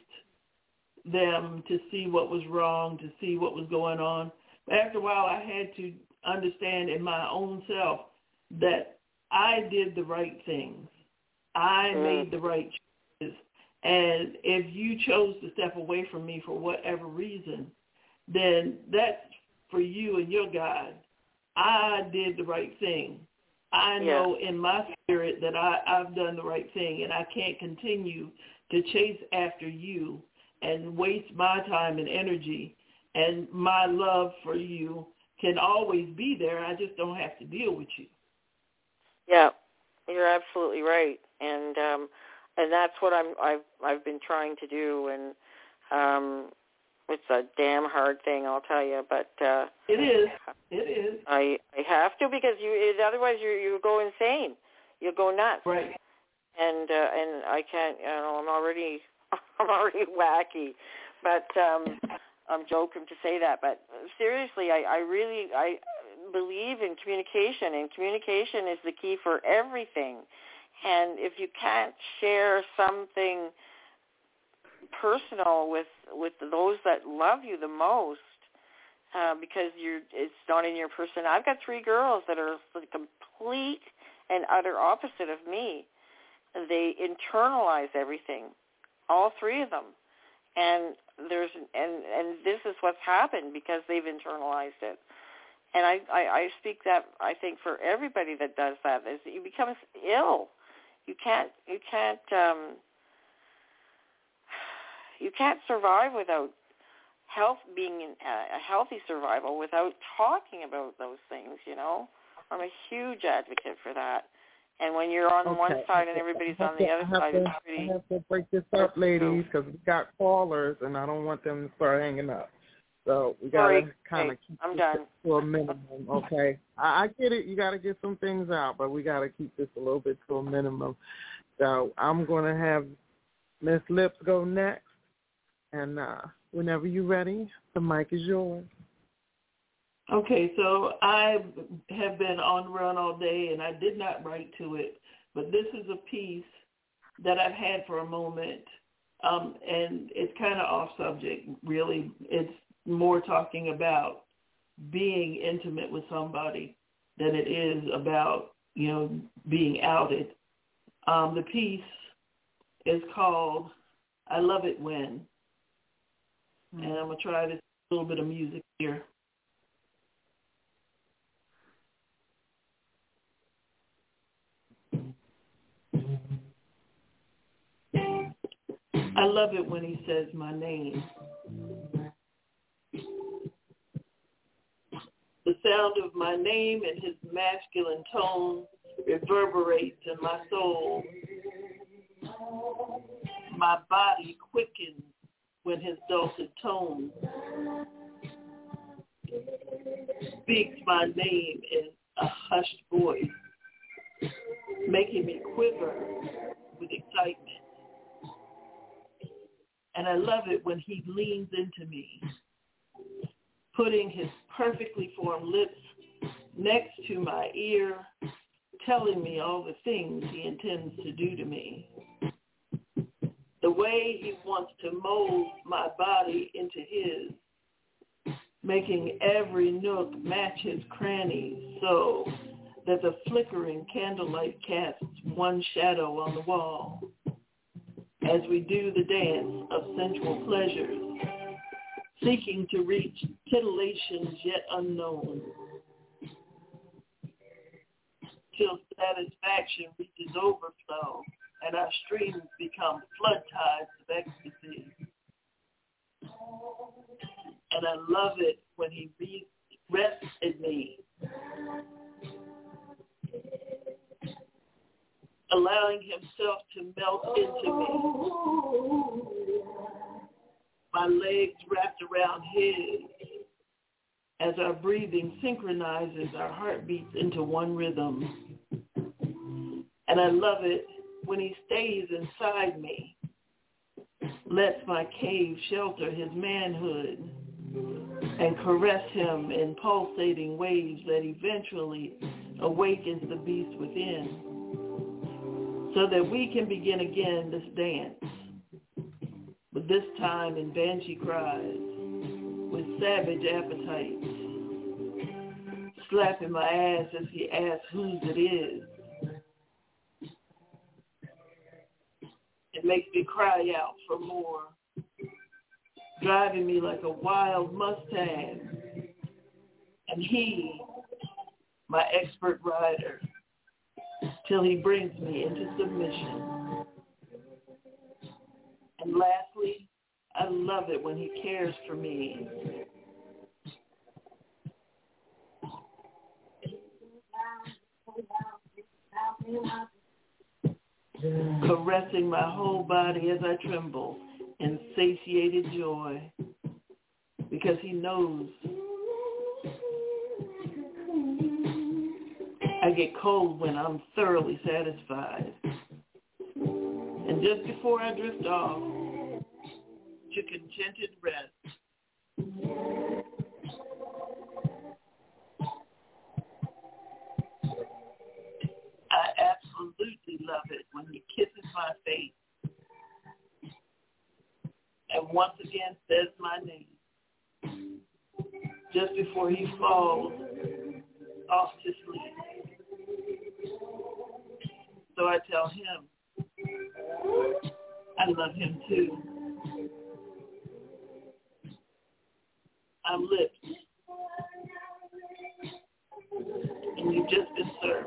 them to see what was wrong, to see what was going on. But after a while, I had to understand in my own self that I did the right things. I mm. made the right choices. And if you chose to step away from me for whatever reason, then that's for you and your God. I did the right thing. I know yeah. in my spirit that I, I've done the right thing, and I can't continue to chase after you and waste my time and energy. And my love for you can always be there. I just don't have to deal with you. Yeah, you're absolutely right. And um, and that's what I'm, I've I've been trying to do. And um, it's a damn hard thing, I'll tell you. But uh, it is. It is. I I have to, because you it, otherwise you you go insane. You go nuts. Right. And uh, and I can't. You know, I'm already I'm already wacky. But um, I'm joking to say that. But seriously, I, I really I believe in communication, and communication is the key for everything. And if you can't share something personal with with those that love you the most, uh, because you're it's not in your person. I've got three girls that are the complete and utter opposite of me. They internalize everything, all three of them, and there's and and this is what's happened because they've internalized it. And I, I, I speak that I think for everybody that does that is that you become ill. You can't you can't um, you can't survive without health being in a healthy survival without talking about those things. You know, I'm a huge advocate for that. And when you're on okay. one side and everybody's on the other side, to, it's pretty. I have to break this up, ladies, because we got callers, and I don't want them to start hanging up. So we got to kind of hey, keep I'm this done. to a minimum, okay? I, I get it. You got to get some things out, but we got to keep this a little bit to a minimum. So I'm going to have Miss Lips go next. And uh, whenever you're ready, the mic is yours. Okay, so I have been on run all day, and I did not write to it, but this is a piece that I've had for a moment, um, and it's kind of off subject, really. It's more talking about being intimate with somebody than it is about, you know, being outed. Um, the piece is called I Love It When, mm-hmm. and I'm going to try this little bit of music here. I love it when he says my name. The sound of my name and his masculine tone reverberates in my soul. My body quickens when his dulcet tone speaks my name in a hushed voice, making me quiver with excitement. And I love it when he leans into me, putting his perfectly formed lips next to my ear, telling me all the things he intends to do to me. The way he wants to mold my body into his, making every nook match his crannies so that the flickering candlelight casts one shadow on the wall. As we do the dance of sensual pleasures, seeking to reach titillations yet unknown, till satisfaction reaches overflow and our streams become flood tides of ecstasy. And I love it when he rests in me, allowing himself to melt into me. My legs wrapped around his as our breathing synchronizes our heartbeats into one rhythm. And I love it when he stays inside me, lets my cave shelter his manhood, and caress him in pulsating waves that eventually awakens the beast within, so that we can begin again this dance, but this time in banshee cries, with savage appetites, slapping my ass as he asks whose it is. It makes me cry out for more, driving me like a wild Mustang, and he, my expert rider, till he brings me into submission. And lastly, I love it when he cares for me. Caressing my whole body as I tremble in satiated joy, because he knows I get cold when I'm thoroughly satisfied. And just before I drift off to contented rest, I absolutely love it when he kisses my face and once again says my name just before he falls off to sleep. So I tell him I love him too. I'm Lips, and you've just been served.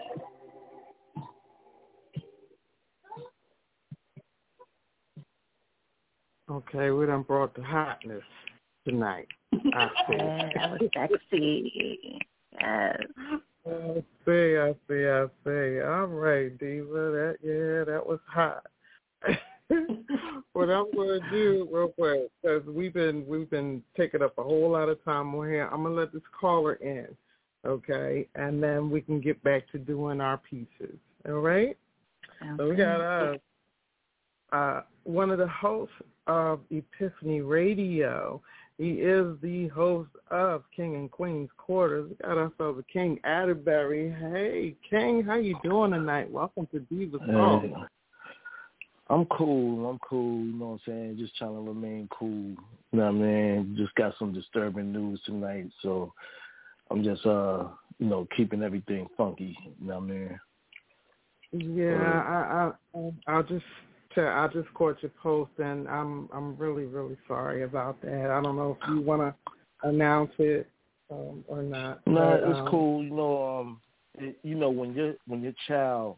Okay, we done brought the hotness tonight. I see. Yeah, that was sexy. Yes. I see, I see, I see. All right, Diva. That yeah, that was hot. What I'm going to do real quick, because we've been we've been taking up a whole lot of time on here. I'm gonna let this caller in, okay, and then we can get back to doing our pieces. All right. Okay. So we got uh, uh, one of the hosts of Epiphany Radio. He is the host of King and Queen's Quarters. We got ourselves a King Atterbury. Hey, King, how you doing tonight? Welcome to Divas Talk. Hey. I'm cool. I'm cool. You know what I'm saying? Just trying to remain cool. You know what I mean? Just got some disturbing news tonight, so I'm just, uh, you know, keeping everything funky. You know what I mean? Yeah, I, I, I'll just, I just caught your post, and I'm, I'm really, really sorry about that. I don't know if you want to announce it um, or not. No, but, it's um, cool. You know, um, it, you know, when your when your child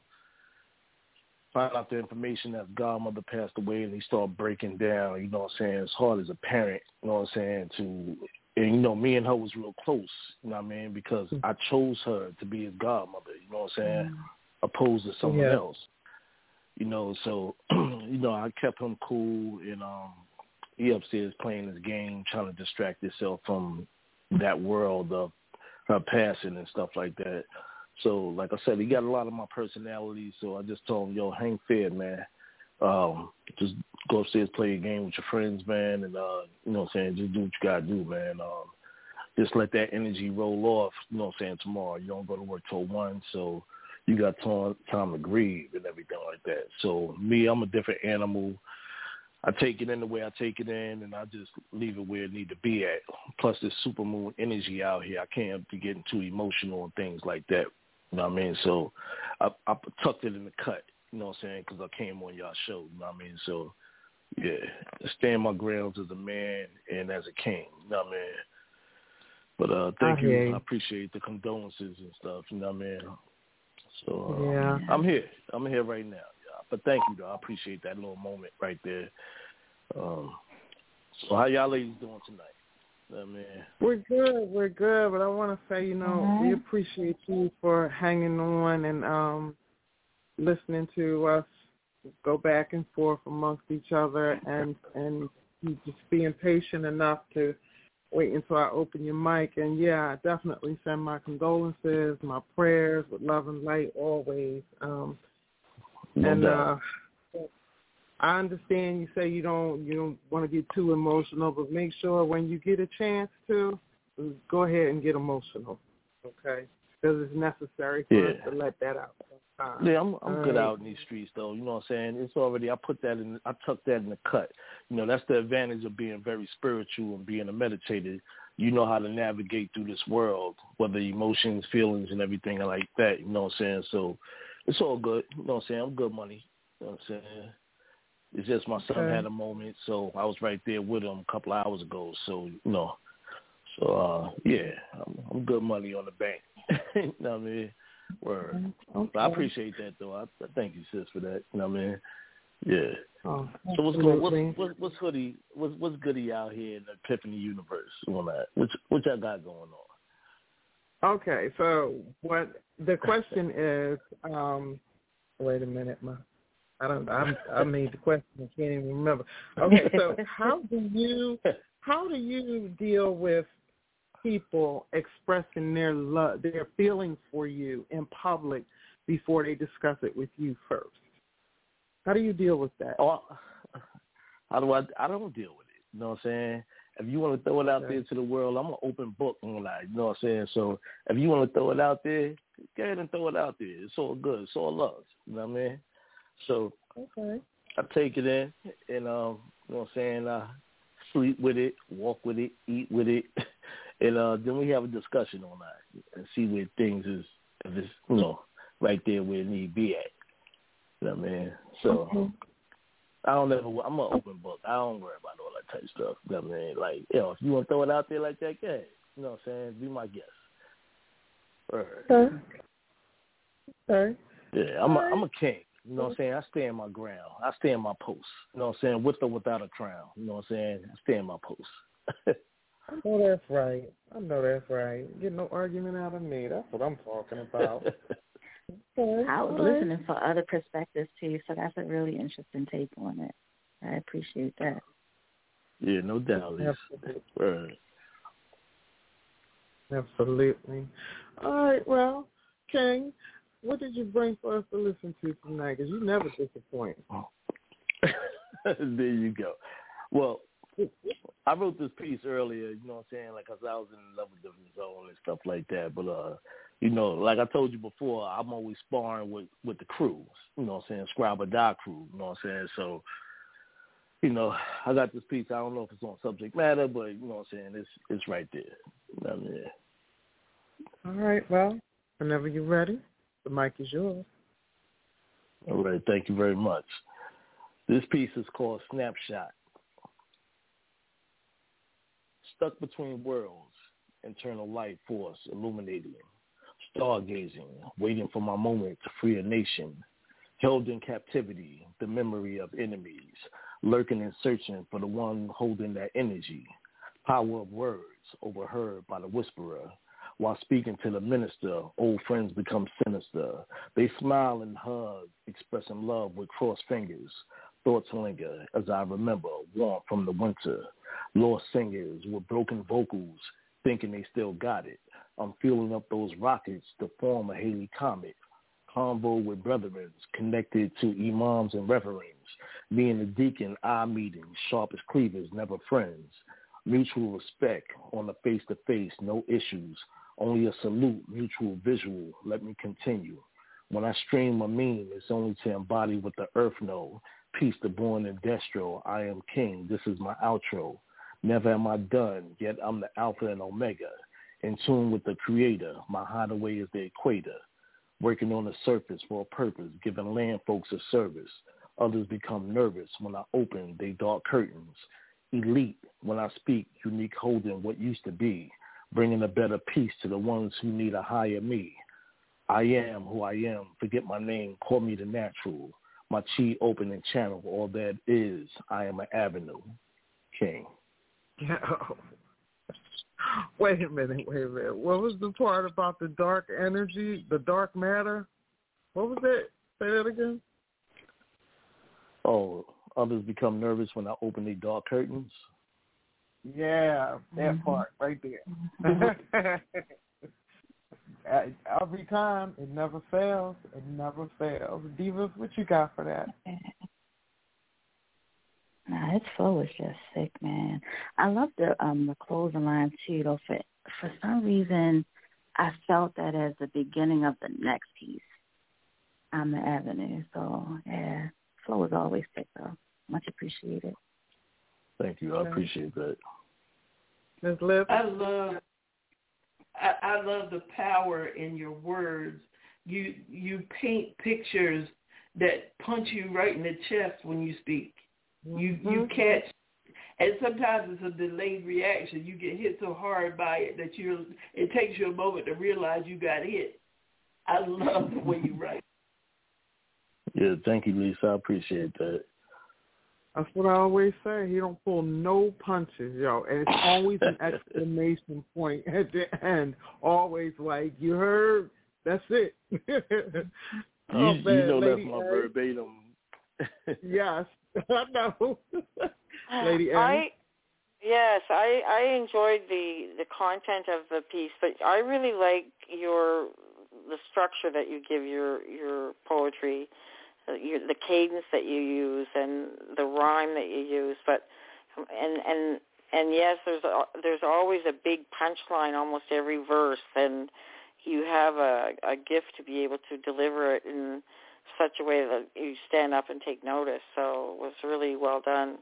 find out the information that godmother passed away and they start breaking down, you know what I'm saying, it's hard as a parent, you know what I'm saying, to, and, you know, me and her was real close, you know what I mean, because I chose her to be his godmother, you know what I'm saying, mm-hmm. opposed to someone yeah. else, you know, so, you know, I kept him cool, and um, he upstairs playing his game, trying to distract himself from that world of her passing and stuff like that. So, like I said, he got a lot of my personality, so I just told him, yo, hang fair, man. Um, just go upstairs, play a game with your friends, man, and, uh, you know what I'm saying, just do what you got to do, man. Um, just let that energy roll off, you know what I'm saying, tomorrow. You don't go to work till one, so you got time, time to grieve and everything like that. So, me, I'm a different animal. I take it in the way I take it in, and I just leave it where it need to be at. Plus, this supermoon energy out here, I can't be getting too emotional and things like that. You know what I mean? So I, I tucked it in the cut, you know what I'm saying, because I came on y'all show, you know what I mean? So, yeah, stand my grounds as a man and as a king, you know what I mean? But uh, thank you. you. I appreciate the condolences and stuff, you know what I mean? So uh, yeah. I'm here. I'm here right now. Yeah. But thank you, though. I appreciate that little moment right there. Um, so how y'all ladies doing tonight? Oh, man. We're good, we're good, but I want to say, you know, mm-hmm. we appreciate you for hanging on and um, listening to us go back and forth amongst each other, and and you just being patient enough to wait until I open your mic. And, yeah, I definitely send my condolences, my prayers with love and light always. Um, no and doubt. uh I understand you say you don't you don't want to get too emotional, but make sure when you get a chance to, go ahead and get emotional, okay? Because it's necessary for yeah. us to let that out. Sometimes. Yeah, I'm I'm All good right. out in these streets though. You know what I'm saying? It's already I put that in I tucked that in the cut. You know, that's the advantage of being very spiritual and being a meditator. You know how to navigate through this world, whether emotions, feelings, and everything like that. You know what I'm saying? So it's all good. You know what I'm saying? I'm good money. You know what I'm saying? It's just my son okay. had a moment, so I was right there with him a couple of hours ago. So, you know, so, uh, yeah, I'm, I'm good money on the bank. You know what I mean? Word. Okay. But I appreciate that, though. I, I thank you, sis, for that. You know what I mean? Yeah. Oh, so what's going? What's, what's what's hoodie? What's what's goody out here in the Epiphany universe? On that, what what y'all got going on? Okay, so what the question is? Um, wait a minute, ma. I don't. I'm, I made the question. I can't even remember. Okay, so how do you how do you deal with people expressing their love, their feelings for you in public before they discuss it with you first? How do you deal with that? Oh, how do I? I don't deal with it. You know what I'm saying? If you want to throw it out okay. there to the world, I'm an open book on that. You know what I'm saying? So if you want to throw it out there, go ahead and throw it out there. It's all good. It's all love. You know what I mean? So okay. I take it in, and um, you know what I'm saying, I sleep with it, walk with it, eat with it, and uh, then we have a discussion on that and see where things is, if it's, you know, right there where it need to be at. You know what I mean? So okay. I don't ever, I'm an open book. I don't worry about all that type of stuff. You know what I mean? Like, you know, if you want to throw it out there like that, go ahead. You know what I'm saying? Be my guest. Right. Okay. Okay. Yeah, I'm a, I'm a king. You know what I'm saying? I stand my ground. I stand my post. You know what I'm saying? With or without a crown. You know what I'm saying? I stand my post. I know that's right. I know that's right. Get no argument out of me. That's what I'm talking about. Okay. I was All right. listening for other perspectives too, so that's a really interesting take on it. I appreciate that. Yeah, no doubt. Absolutely. Right. Absolutely. All right, well, King, what did you bring for us to listen to tonight? Because you never disappoint. There you go. Well, I wrote this piece earlier, you know what I'm saying, like, cause I was in love with the zone and stuff like that. But, uh, you know, like I told you before, I'm always sparring with, with the crew, you know what I'm saying, Scribe or Die crew, you know what I'm saying. So, you know, I got this piece. I don't know if it's on subject matter, but, you know what I'm saying, it's it's right there. You know what I mean? All right, well, whenever you're ready, the mic is yours. All right, thank you very much. This piece is called Snapshot. Stuck between worlds, internal life force illuminating, stargazing, waiting for my moment to free a nation, held in captivity, the memory of enemies, lurking and searching for the one holding that energy, power of words overheard by the whisperer. While speaking to the minister, old friends become sinister. They smile and hug, expressing love with crossed fingers. Thoughts linger as I remember warmth from the winter. Lost singers with broken vocals, thinking they still got it. I'm fueling up those rockets to form a Halley Comet. Convo with brethren connected to imams and reverends. Me and the deacon, eye meeting, sharp as cleavers, never friends. Mutual respect on the face-to-face, no issues. Only a salute, mutual visual, let me continue. When I stream a meme, it's only to embody what the earth know. Peace the born and destro, I am king, this is my outro. Never am I done, yet I'm the alpha and omega. In tune with the creator, my hideaway is the equator. Working on the surface for a purpose, giving land folks a service. Others become nervous when I open they dark curtains. Elite when I speak, unique holding what used to be. Bringing a better peace to the ones who need a higher me. I am who I am, forget my name, call me the natural. My chi open and channel, all that is, I am an avenue. King. Oh. Wait a minute, wait a minute. What was the part about the dark energy, the dark matter? What was that? Say that again. Oh, others become nervous when I open the dark curtains? Yeah, that Mm-hmm. part right there. Every time, it never fails. It never fails. Divas, what you got for that? Nah, its flow is just sick, man. I love the um the closing line too. Though for for some reason, I felt that as the beginning of the next piece. I'm the avenue. So yeah, flow is always sick though. Much appreciated. Thank you. I appreciate that. Miz Liv? I love, I, I love the power in your words. You you paint pictures that punch you right in the chest when you speak. You Mm-hmm. you catch, and sometimes it's a delayed reaction. You get hit so hard by it that you it takes you a moment to realize you got hit. I love the way you write. Yeah, thank you, Lisa. I appreciate that. That's what I always say. He don't pull no punches, yo. And it's always an exclamation point at the end. Always like, you heard? That's it. Oh, you, man, you know Lady that's my A. verbatim. Yes, I know. Lady A. I, yes, I, I enjoyed the, the content of the piece, but I really like your the structure that you give your your poetry. Your, the cadence that you use and the rhyme that you use, but and and and yes, there's a, there's always a big punchline almost every verse, and you have a, a gift to be able to deliver it in such a way that you stand up and take notice. So it was really well done.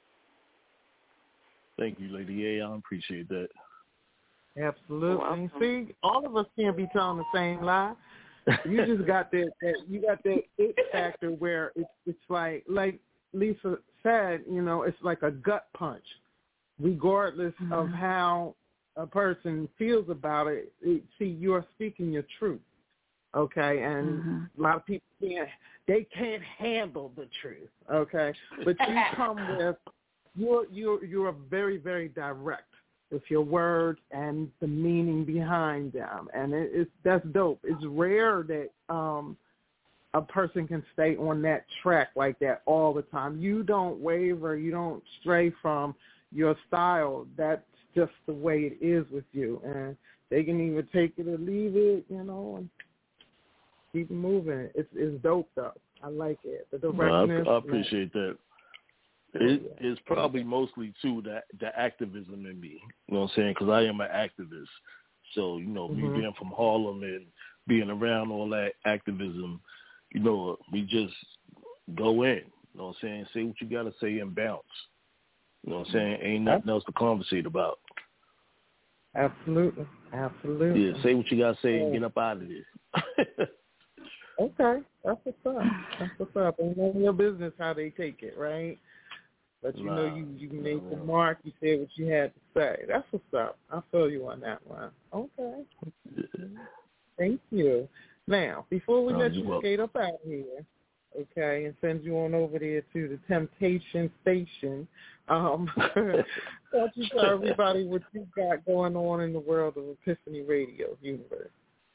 Thank you, Lady A. I appreciate that. Absolutely. See, all of us can't be telling the same lie. You just got that, that you got that it factor where it's it's like like Lisa said, you know, it's like a gut punch, regardless mm-hmm. of how a person feels about it. it. See, you're speaking your truth, okay, and mm-hmm. a lot of people can't they can't handle the truth, okay, but you come with you're you're you're very very direct, with your words and the meaning behind them. And it, it's that's dope. It's rare that um, a person can stay on that track like that all the time. You don't waver. You don't stray from your style. That's just the way it is with you. And they can either take it or leave it, you know, and keep moving. It's, it's dope, though. I like it. The directness. Well, I, I appreciate that. It, it's probably mostly, too, the, the activism in me. You know what I'm saying? Because I am an activist. So, you know, mm-hmm. me being from Harlem and being around all that activism, you know, we just go in. You know what I'm saying? Say what you got to say and bounce. You know what I'm saying? Ain't nothing else to conversate about. Absolutely. Absolutely. Yeah, say what you got to say and get up out of there. Okay. That's what's up. That's what's up. And none of your business how they take it, right? But you nah, know you, you made nah, the mark. You said what you had to say. That's what's up. I feel you on that one. Okay. Yeah. Thank you. Now, before we no, let you welcome. skate up out here, okay, and send you on over there to the Temptation Station, um, why don't you tell everybody what you got going on in the world of Epiphany Radio Universe?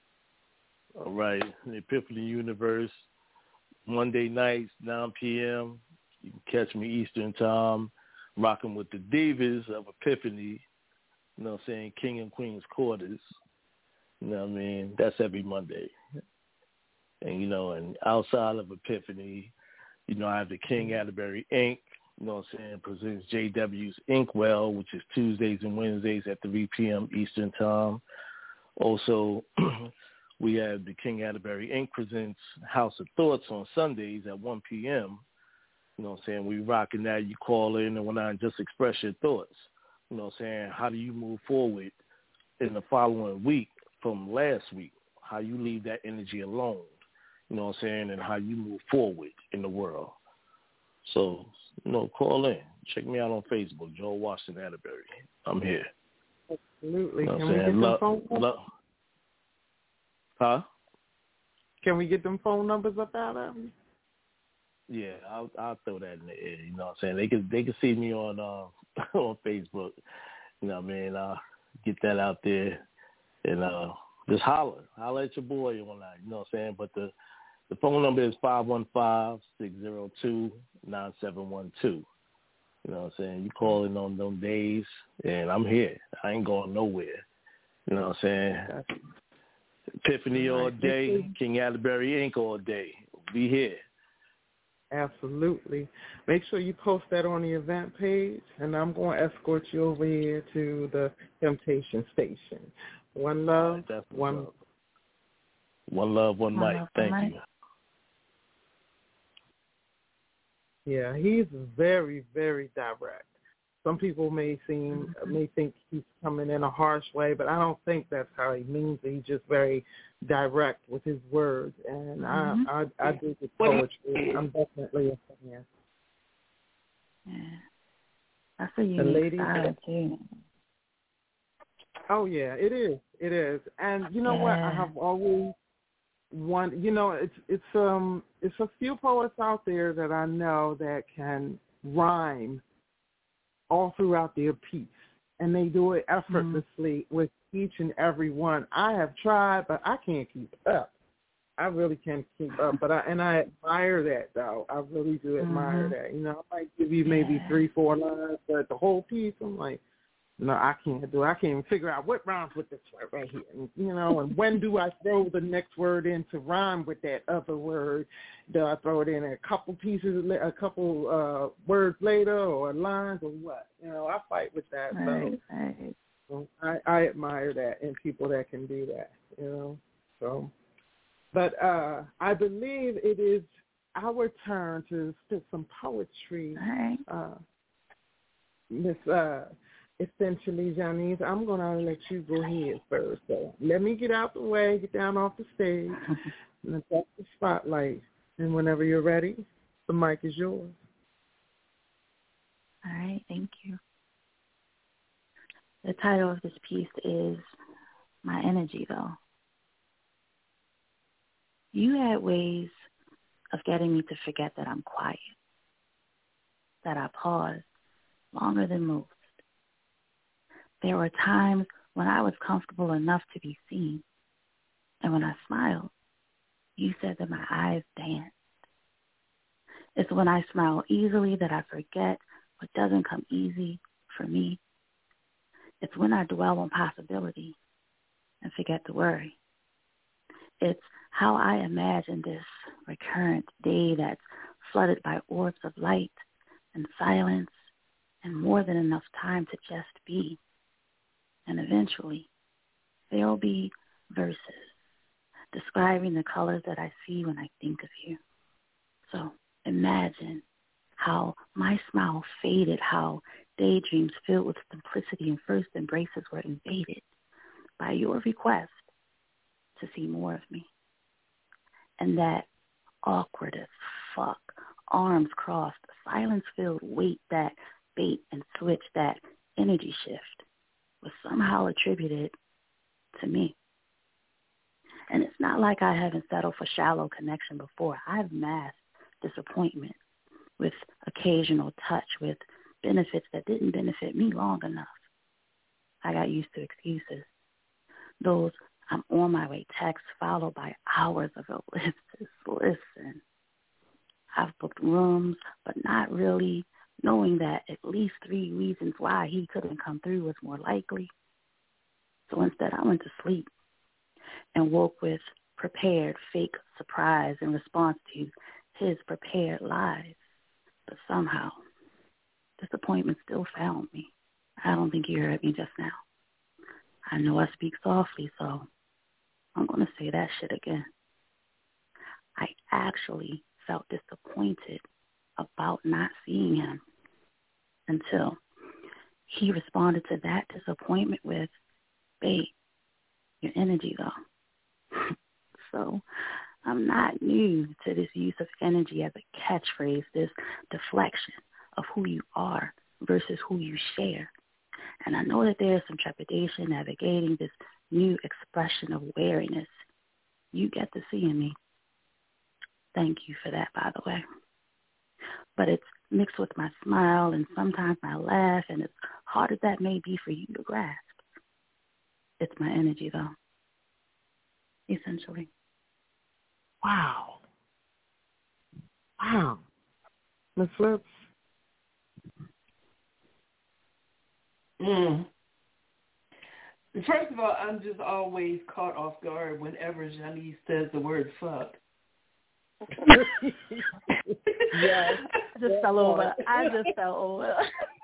All right. The Epiphany Universe, Monday nights, nine p.m., you can catch me Eastern time, rocking with the divas of Epiphany, you know what I'm saying, King and Queen's Quarters. You know what I mean? That's every Monday. And, you know, and outside of Epiphany, you know, I have the King Atterbury Incorporated, you know what I'm saying, presents J W's Inkwell, which is Tuesdays and Wednesdays at three p.m. Eastern time. Also, we have the King Atterbury Incorporated presents House of Thoughts on Sundays at one p.m., You know what I'm saying? We rocking that. You call in and whatnot and just express your thoughts. You know what I'm saying? How do you move forward in the following week from last week? How you leave that energy alone. You know what I'm saying? And how you move forward in the world. So, you know, call in. Check me out on Facebook, Joel Washington Atterbury. I'm here. Absolutely. You know Can we get them lo- phone numbers? Lo- huh? Can we get them phone numbers up out of them? Yeah, I'll, I'll throw that in the air. You know what I'm saying? They can they can see me on uh, on Facebook. You know what I mean? Uh, get that out there and uh, just holler. Holler at your boy and whatnot. You know what I'm saying? But the, the phone number is five one five, six zero two, nine seven one two. You know what I'm saying? You call in on them days, and I'm here. I ain't going nowhere. You know what I'm saying? Epiphany all day, King Atterbury Incorporated all day. Be here. Absolutely. Make sure you post that on the event page, and I'm going to escort you over here to the Temptation Station. One love, right, one love. One love, one mic. Thank you. Yeah, he's very, very direct. Some people may seem may think he's coming in a harsh way, but I don't think that's how he means it. He's just very direct with his words, and mm-hmm. I, I I do his poetry. I'm definitely a fan. Yeah, that's a unique style too. Oh yeah, it is. It is, and you know yeah. what? I have always one. You know, it's it's um it's a few poets out there that I know that can rhyme all throughout their piece, and they do it effortlessly mm-hmm. with each and every one. I have tried, but I can't keep up. I really can't keep up, but I and I admire that though. I really do admire mm-hmm. that. You know, I might give you maybe yeah. three, four lines, but the whole piece, I'm like, no, I can't do it. I can't even figure out what rhymes with this word right here. And, you know, and when do I throw the next word in to rhyme with that other word? Do I throw it in a couple pieces, a couple uh, words later, or lines, or what? You know, I fight with that. Right, so right. so I, I admire that in people that can do that. You know, so. But uh, I believe it is our turn to spit some poetry. Right. Uh, Miss. Uh, Essentially, Janice, I'm going to let you go ahead first. So let me get out the way, get down off the stage, and that's the spotlight. And whenever you're ready, the mic is yours. All right, thank you. The title of this piece is My Energy, though. You had ways of getting me to forget that I'm quiet, that I pause longer than most. There were times when I was comfortable enough to be seen. And when I smiled, you said that my eyes danced. It's when I smile easily that I forget what doesn't come easy for me. It's when I dwell on possibility and forget to worry. It's how I imagine this recurrent day that's flooded by orbs of light and silence and more than enough time to just be. And eventually, there'll be verses describing the colors that I see when I think of you. So imagine how my smile faded, how daydreams filled with simplicity and first embraces were invaded by your request to see more of me. And that awkward as fuck, arms crossed, silence-filled wait, that bait and switch, that energy shift was somehow attributed to me. And it's not like I haven't settled for shallow connection before. I've masked disappointment with occasional touch, with benefits that didn't benefit me long enough. I got used to excuses. Those I'm on my way texts followed by hours of ellipsis. Listen, I've booked rooms, but not really, knowing that at least three reasons why he couldn't come through was more likely. So instead, I went to sleep and woke with prepared fake surprise in response to his prepared lies. But somehow, disappointment still found me. I don't think you heard me just now. I know I speak softly, so I'm going to say that shit again. I actually felt disappointed about not seeing him until he responded to that disappointment with, babe, your energy though. So I'm not new to this use of energy as a catchphrase, this deflection of who you are versus who you share. And I know that there is some trepidation navigating this new expression of wariness. You get to see in me. Thank you for that, by the way. But it's mixed with my smile and sometimes my laugh, and as hard as that may be for you to grasp, it's my energy, though, essentially. Wow. Wow. Miz Flips? Mm. First of all, I'm just always caught off guard whenever Janice says the word fuck. Yes. I just fell over. I just fell over.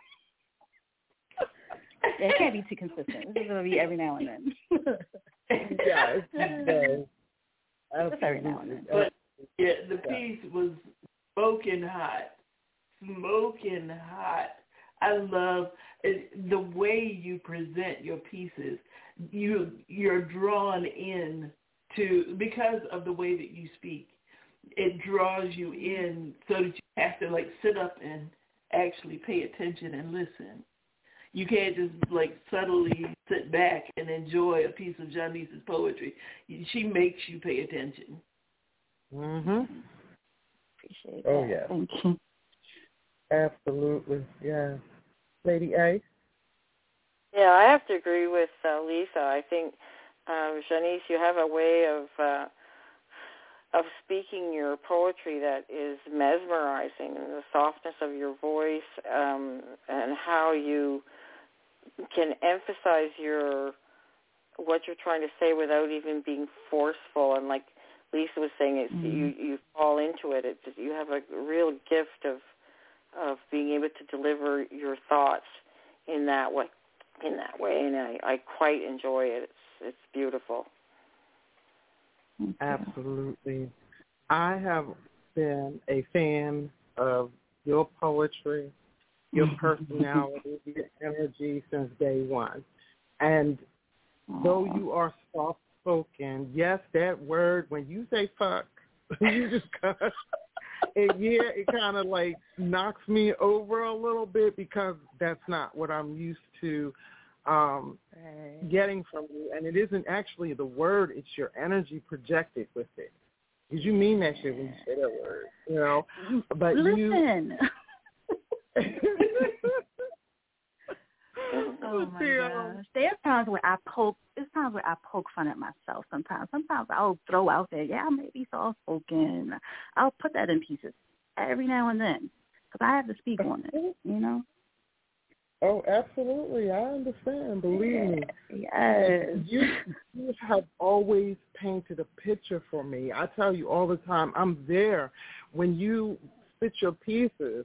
Yeah, it can't be too consistent. This is going to be every now and then. Yes, it does. Just every now and then. But yeah, the piece was smoking hot. Smoking hot. I love it, the way you present your pieces. You, you're drawn in to, because of the way that you speak, it draws you in so that you have to, like, sit up and actually pay attention and listen. You can't just, like, subtly sit back and enjoy a piece of Janice's poetry. She makes you pay attention. Mm-hmm. Appreciate that. Oh, yeah. Thank you. Absolutely, yeah. Lady A? Yeah, I have to agree with uh, Lisa. I think, uh, Janice, you have a way of uh, of speaking your poetry that is mesmerizing, and the softness of your voice, um, and how you can emphasize your what you're trying to say without even being forceful. And like Lisa was saying, it's, mm-hmm. you you fall into it. It you have a real gift of of being able to deliver your thoughts in that way, in that way, and I, I quite enjoy it. It's it's beautiful. Absolutely. I have been a fan of your poetry, your personality, your energy since day one. And Aww. Though you are soft-spoken, yes, that word, when you say fuck, you just kind of, it, yeah, it kind of like knocks me over a little bit because that's not what I'm used to um, right. getting from you. And it isn't actually the word, it's your energy projected with it. Because you mean that shit when you say that word, you know? But Listen. you... Oh my gosh. There are times where I poke. There's times where I poke fun at myself. Sometimes, sometimes I'll throw out there, yeah, I may be soft spoken. I'll put that in pieces every now and then because I have to speak on it. You know. Oh, absolutely. I understand. Believe me. Yes. You, you have always painted a picture for me. I tell you all the time, I'm there. When you spit your pieces,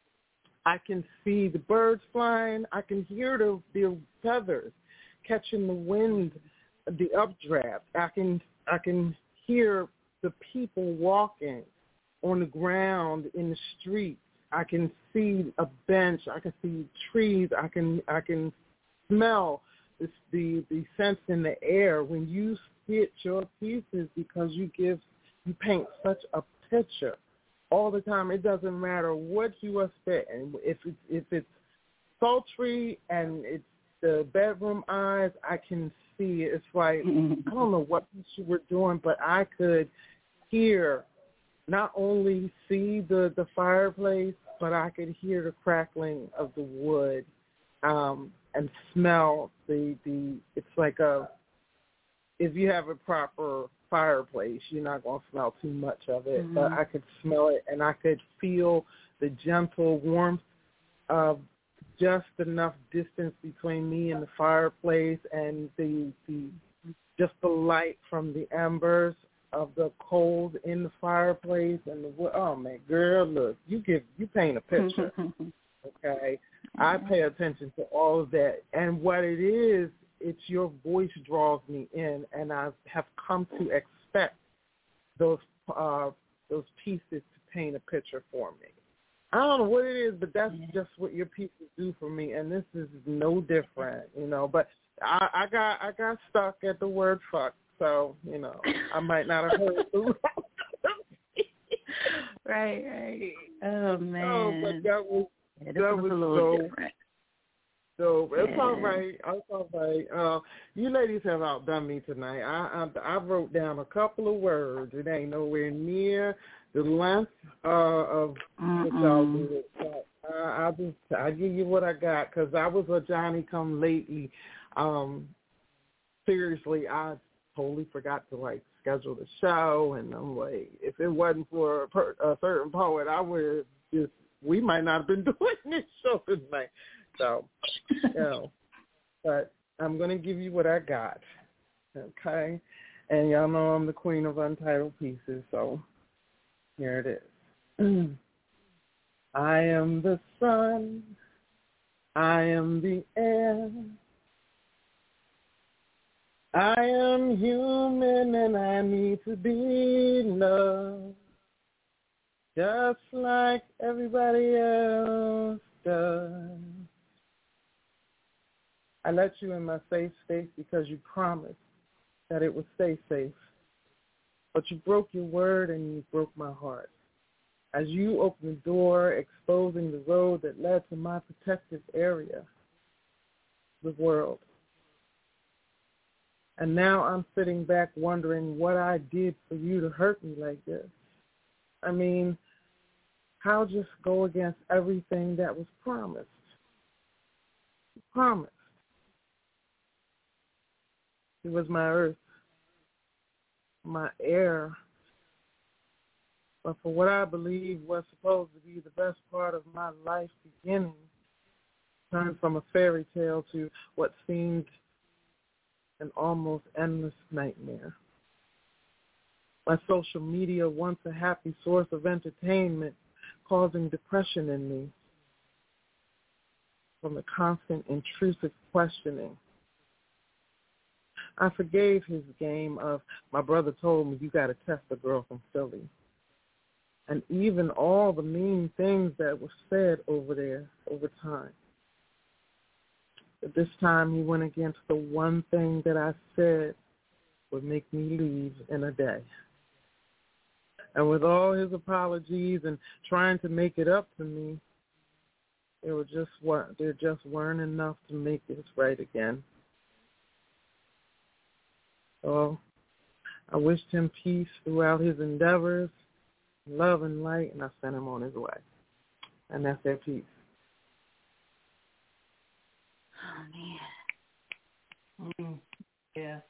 I can see the birds flying. I can hear the, the feathers catching the wind, the updraft. I can I can hear the people walking on the ground in the street. I can see a bench. I can see trees. I can I can smell this, the the scents in the air when you spit your pieces because you give you paint such a picture all the time. It doesn't matter what you are spitting. If it's if it's sultry and it's the bedroom eyes, I can see it. It's like I don't know what you were doing, but I could hear. Not only see the, the fireplace, but I could hear the crackling of the wood um, and smell the, the, it's like a, if you have a proper fireplace, you're not going to smell too much of it, mm-hmm. but I could smell it and I could feel the gentle warmth of just enough distance between me and the fireplace and the, the just the light from the embers of the coals in the fireplace and the wood. Oh man, girl, look, you give you paint a picture. Okay, I pay attention to all of that, and what it is, it's your voice draws me in, and I have come to expect those uh, those pieces to paint a picture for me. I don't know what it is, but that's yeah. just what your pieces do for me, and this is no different, you know. But I, I got I got stuck at the word fuck. So, you know, I might not have heard the Right, right. Oh, man. Oh, but that was, yeah, that was, was a little so, different. So, it's yeah. all right. It's all right. Uh, you ladies have outdone me tonight. I, I I wrote down a couple of words. It ain't nowhere near the length uh, of Mm-mm. what y'all do. But I, I just, I give you what I got because I was a Johnny-come-lately. Um, seriously, I totally forgot to like schedule the show, and I'm like, if it wasn't for a, per, a certain poet, I would just we might not have been doing this show tonight. So, you know, but I'm gonna give you what I got, okay? And y'all know I'm the queen of untitled pieces, so here it is. I am the sun, I am the air. I am human and I need to be loved just like everybody else does. I let you in my safe space because you promised that it would stay safe. But you broke your word and you broke my heart. As you opened the door, exposing the road that led to my protective area, the world. And now I'm sitting back wondering what I did for you to hurt me like this. I mean, how just go against everything that was promised? Promised. It was my earth, my air. But for what I believe was supposed to be the best part of my life beginning, turned from a fairy tale to what seemed an almost endless nightmare. My social media, once a happy source of entertainment, causing depression in me from the constant intrusive questioning. I forgave his game of, my brother told me, you got to test a girl from Philly. And even all the mean things that were said over there over time. But this time he went against the one thing that I said would make me leave in a day. And with all his apologies and trying to make it up to me, they were just there just weren't enough to make this right again. So I wished him peace throughout his endeavors, love and light, and I sent him on his way. And that's that piece. Oh man. Mm, yeah.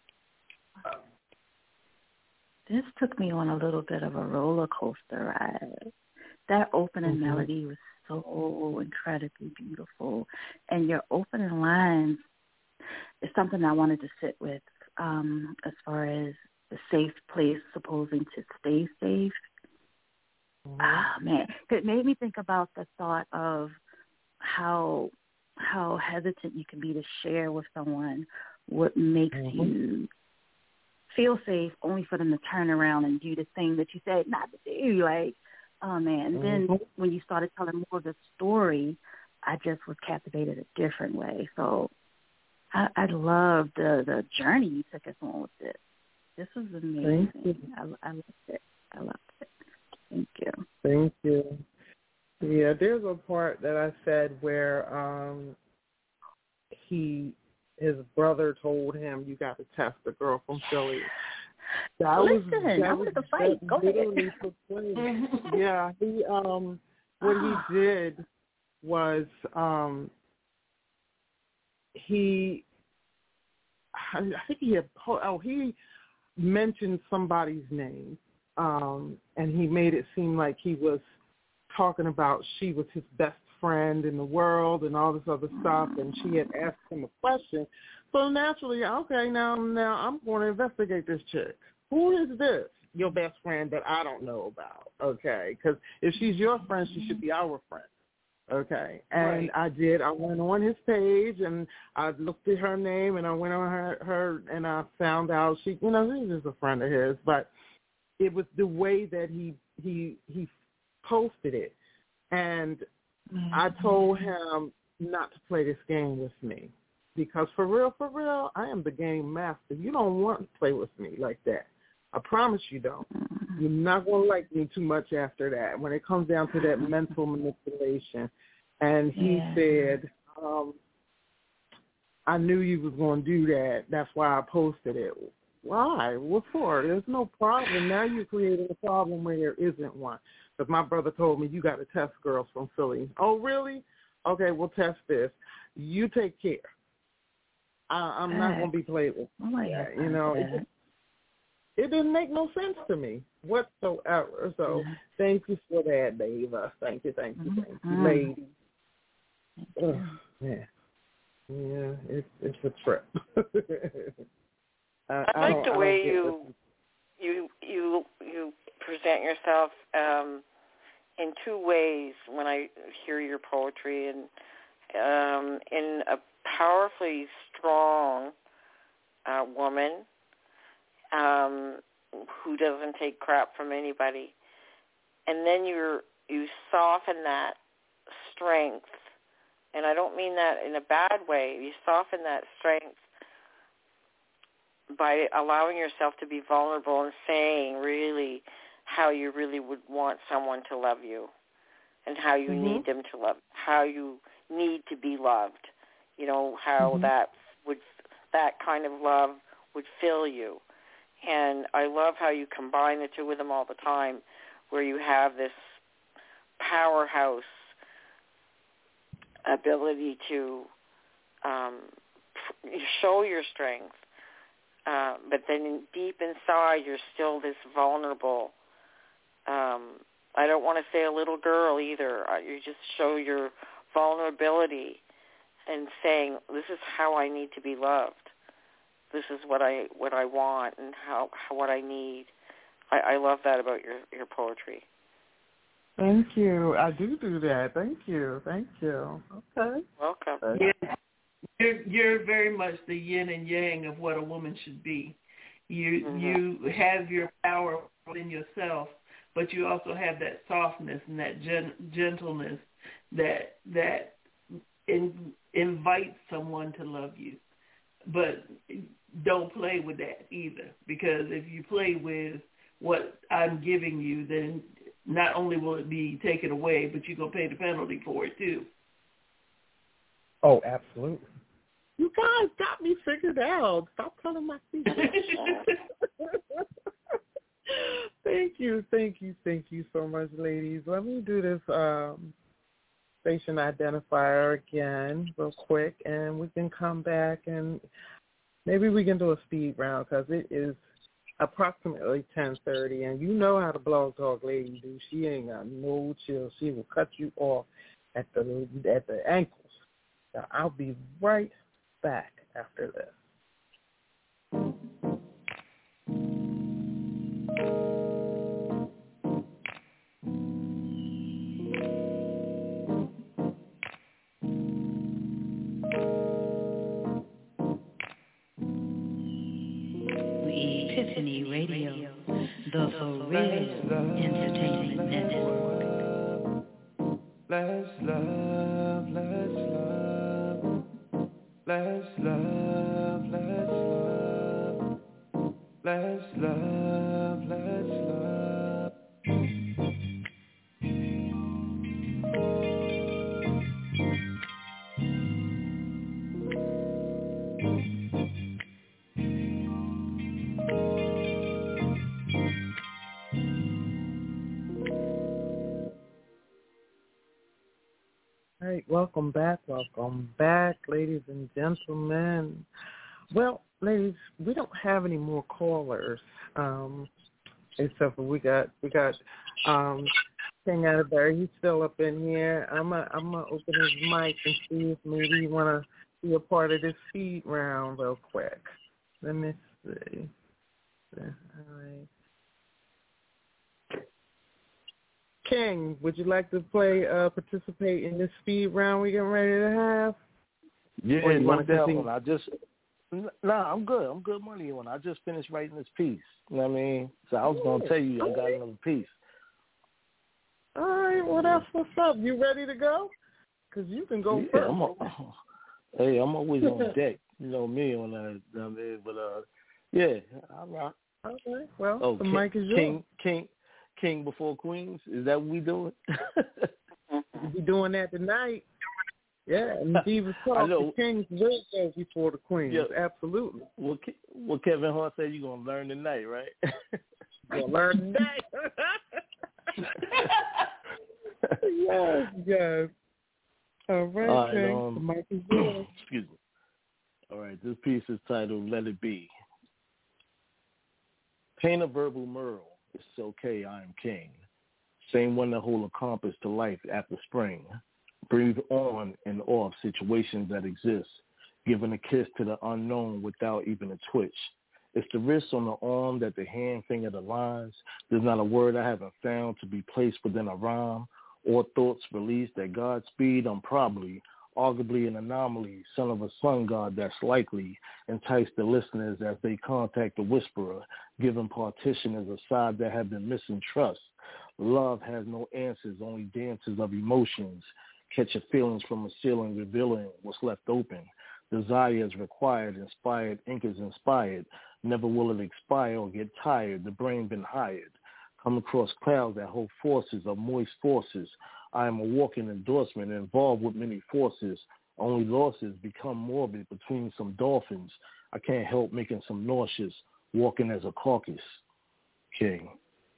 This took me on a little bit of a roller coaster ride. That opening mm-hmm. melody was so incredibly beautiful, and your opening lines is something I wanted to sit with um, as far as the safe place, supposing to stay safe. Mm-hmm. Ah, man, it made me think about the thought of how how hesitant you can be to share with someone what makes mm-hmm. you feel safe, only for them to turn around and do the thing that you said not to do. Like, oh man. And then mm-hmm. when you started telling more of the story, I just was captivated a different way. So I, I loved the the journey you took us on with this. This was amazing. I, I loved it. I loved it. Thank you. Thank you. Yeah, there's a part that I said where um, he, his brother told him, "You got to test the girl from Philly." That Listen, was that I was wanted to fight. Go literally took place. Yeah, he um, what he did was um, he, I think he had oh he mentioned somebody's name, um, and he made it seem like he was talking about she was his best friend in the world and all this other stuff, and she had asked him a question. So naturally, okay, now now I'm going to investigate this chick. Who is this? Your best friend that I don't know about, okay? Because if she's your friend, she should be our friend, okay? And right. I did. I went on his page, and I looked at her name, and I went on her, her and I found out she, you know, she's just a friend of his. But it was the way that he he he posted it. And mm-hmm. I told him not to play this game with me because for real, for real, I am the game master. You don't want to play with me like that. I promise you don't. You're not going to like me too much after that when it comes down to that mental manipulation. And he yeah. said, um, I knew you was going to do that. That's why I posted it. Why? What for? There's no problem. Now you're creating a problem where there isn't one. Because my brother told me, you got to test girls from Philly. Oh, really? Okay, we'll test this. You take care. I, I'm not going to be played with. Oh my yeah, God. You know, it, just, it didn't make no sense to me whatsoever. So yeah. thank you for that, Dava. Thank you, thank you, thank you, mm-hmm. lady. Ugh, man. Yeah, it's it's a trip. I, I like I the way you, you you you present yourself um, in two ways when I hear your poetry, and um, in a powerfully strong uh, woman um, who doesn't take crap from anybody, and then you you soften that strength, and I don't mean that in a bad way. You soften that strength by allowing yourself to be vulnerable and saying really how you really would want someone to love you and how you mm-hmm. need them to love, how you need to be loved, you know, how mm-hmm. that would, that kind of love would fill you. And I love how you combine the two of them all the time, where you have this powerhouse ability to um, show your strength, Uh, but then in, deep inside, you're still this vulnerable, um, I don't want to say a little girl either. Uh, you just show your vulnerability and saying, this is how I need to be loved. This is what I what I want and how, how what I need. I, I love that about your, your poetry. Thank you. I do do that. Thank you. Thank you. Okay. Welcome. Yeah. You're, you're very much the yin and yang of what a woman should be. You mm-hmm. you have your power within yourself, but you also have that softness and that gen, gentleness that that in, invites someone to love you. But don't play with that either, because if you play with what I'm giving you, then not only will it be taken away, but you're going to pay the penalty for it too. Oh, absolutely. You guys got me figured out. Stop telling my secrets. Thank you, thank you, thank you so much, ladies. Let me do this um, station identifier again real quick, and we can come back and maybe we can do a speed round because it is approximately ten thirty, and you know how the Blog Talk lady do. She ain't got no chill. She will cut you off at the at the ankles. So I'll be right back after this. Epiphany Radio, the For Real Entertainment Network. Let's love, let's love, let's love, let's love, let's love, let's love. All right, welcome back, welcome back, ladies and gentlemen. Well, ladies, we don't have any more callers, um, except for we got we got um, King Atterbury. He's still up in here. I'm gonna I'm gonna open his mic and see if maybe you want to be a part of this speed round real quick. Let me see. All right. King, would you like to play, uh, participate in this speed round we getting ready to have? Yeah, or you no want to doubt. continue? I just, nah, I'm good. I'm good money on. I just finished writing this piece. You know what I mean? So I was going to tell you I got another piece. All right, well, that's what's up. You ready to go? Because you can go yeah, first. I'm a, hey, I'm always on deck. You know me on that. You know what I mean? But, uh, yeah, I rock. Okay, well, oh, the King, mic is yours. King, King, King before Queens? Is that what we doing? We'll be doing that tonight. Yeah, and Divas Talk, the Kings will go before the Queens. Yeah. Absolutely. Well, well, Kevin Hart said you're going to learn tonight, right? You're going to learn tonight. yes, yes. All right, All right King. Um, the mic is yours. Excuse me. All right, this piece is titled Let It Be. Paint a verbal mural. It's okay, I am king. Same one that hold a compass to life after spring. Breathe on and off situations that exist. Giving a kiss to the unknown without even a twitch. It's the wrist on the arm that the hand finger the lines. There's not a word I haven't found to be placed within a rhyme. Or thoughts released at Godspeed. I'm probably, arguably an anomaly, son of a sun god that's likely entice the listeners as they contact the whisperer, giving partitioners a side that have been missing trust. Love has no answers, only dances of emotions. Catch your feelings from a ceiling, revealing what's left open. Desire is required, inspired, ink is inspired. Never will it expire or get tired. The brain been hired. Come across clouds that hold forces of moist forces. I am a walking endorsement involved with many forces. Only losses become morbid between some dolphins. I can't help making some nauseous, walking as a carcass. King.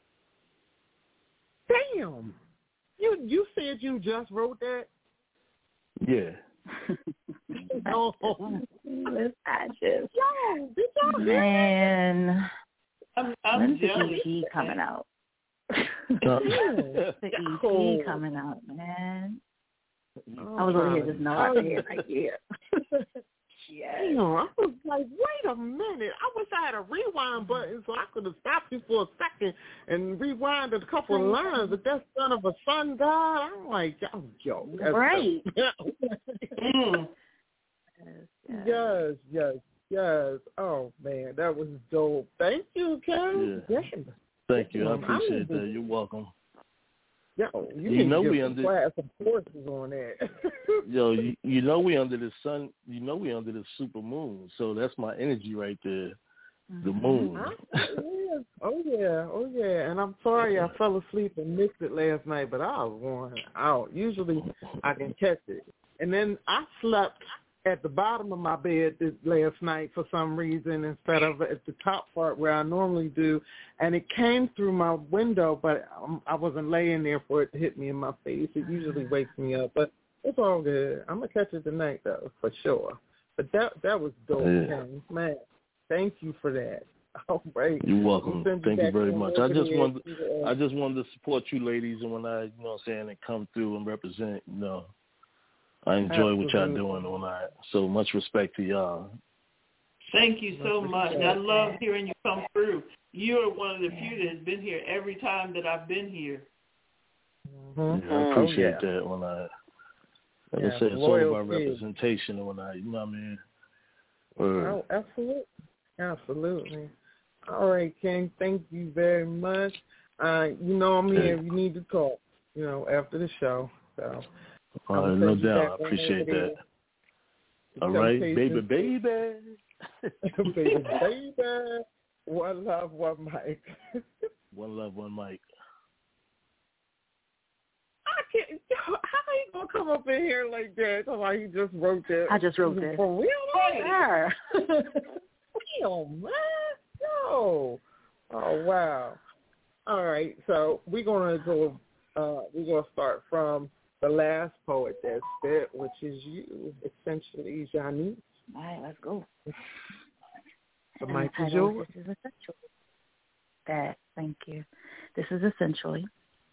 Damn. You you said you just wrote that? Yeah. No. I just, Yo, did y'all man. I'm, I'm When's the jealous. E P coming out? Uh, the E P coming out, man. Oh, I was over here just nodding right here. Yes. Damn, I was like, wait a minute. I wish I had a rewind button so I could have stopped you for a second and rewinded a couple of lines. But that son of a sun god, I'm like, yo, yo. That's right. mm. yes, yes, yes, yes. Oh, man, that was dope. Thank you, Ken. Yeah. yeah. Thank you. I appreciate that. You're welcome. Yo, you, you need know to we get under class some courses on that. Yo, you, you know we under the sun. You know we under the super moon. So that's my energy right there. The moon. Oh yeah, oh yeah, oh yeah. And I'm sorry I fell asleep and missed it last night, but I was worn out. Usually I can catch it, and then I slept at the bottom of my bed this last night for some reason instead of at the top part where I normally do, and it came through my window, but um, I wasn't laying there for it to hit me in my face. It usually wakes me up, but it's all good. I'm gonna catch it tonight though, for sure. But that that was dope, yeah. Man. Thank you for that. All right. You're welcome. We'll Thank you very much. I just wanted, to, I just wanted to support you ladies, and when I, you know, what I'm saying, and come through and represent, you know, I enjoy Absolutely. What y'all doing. When I so much respect to y'all. Thank you so much. I love hearing you come through. You're one of the few that has been here every time that I've been here. Mm-hmm. Yeah, I appreciate oh, yeah. that. When I, like yeah, I said, it's all about representation. And when I, you know what I mean. Or, oh, absolutely. Absolutely. All right, King. Thank you very much. Uh, you know I'm here if you need to talk, you know, after the show. So, all right, no doubt. I appreciate that. All right, baby, baby. baby, baby. One love, one mic. One love, one mic. I can't. How are you gonna come up in here like that? Oh, he just wrote that. I just wrote that. For real? Sure. Real, man. No. Oh wow. All right. So we're gonna go. Uh, we're gonna start from the last poet that spit, which is you, essentially, Janice. All right, let's go. The mic is yours. This is essential. That. Thank you. This is essentially.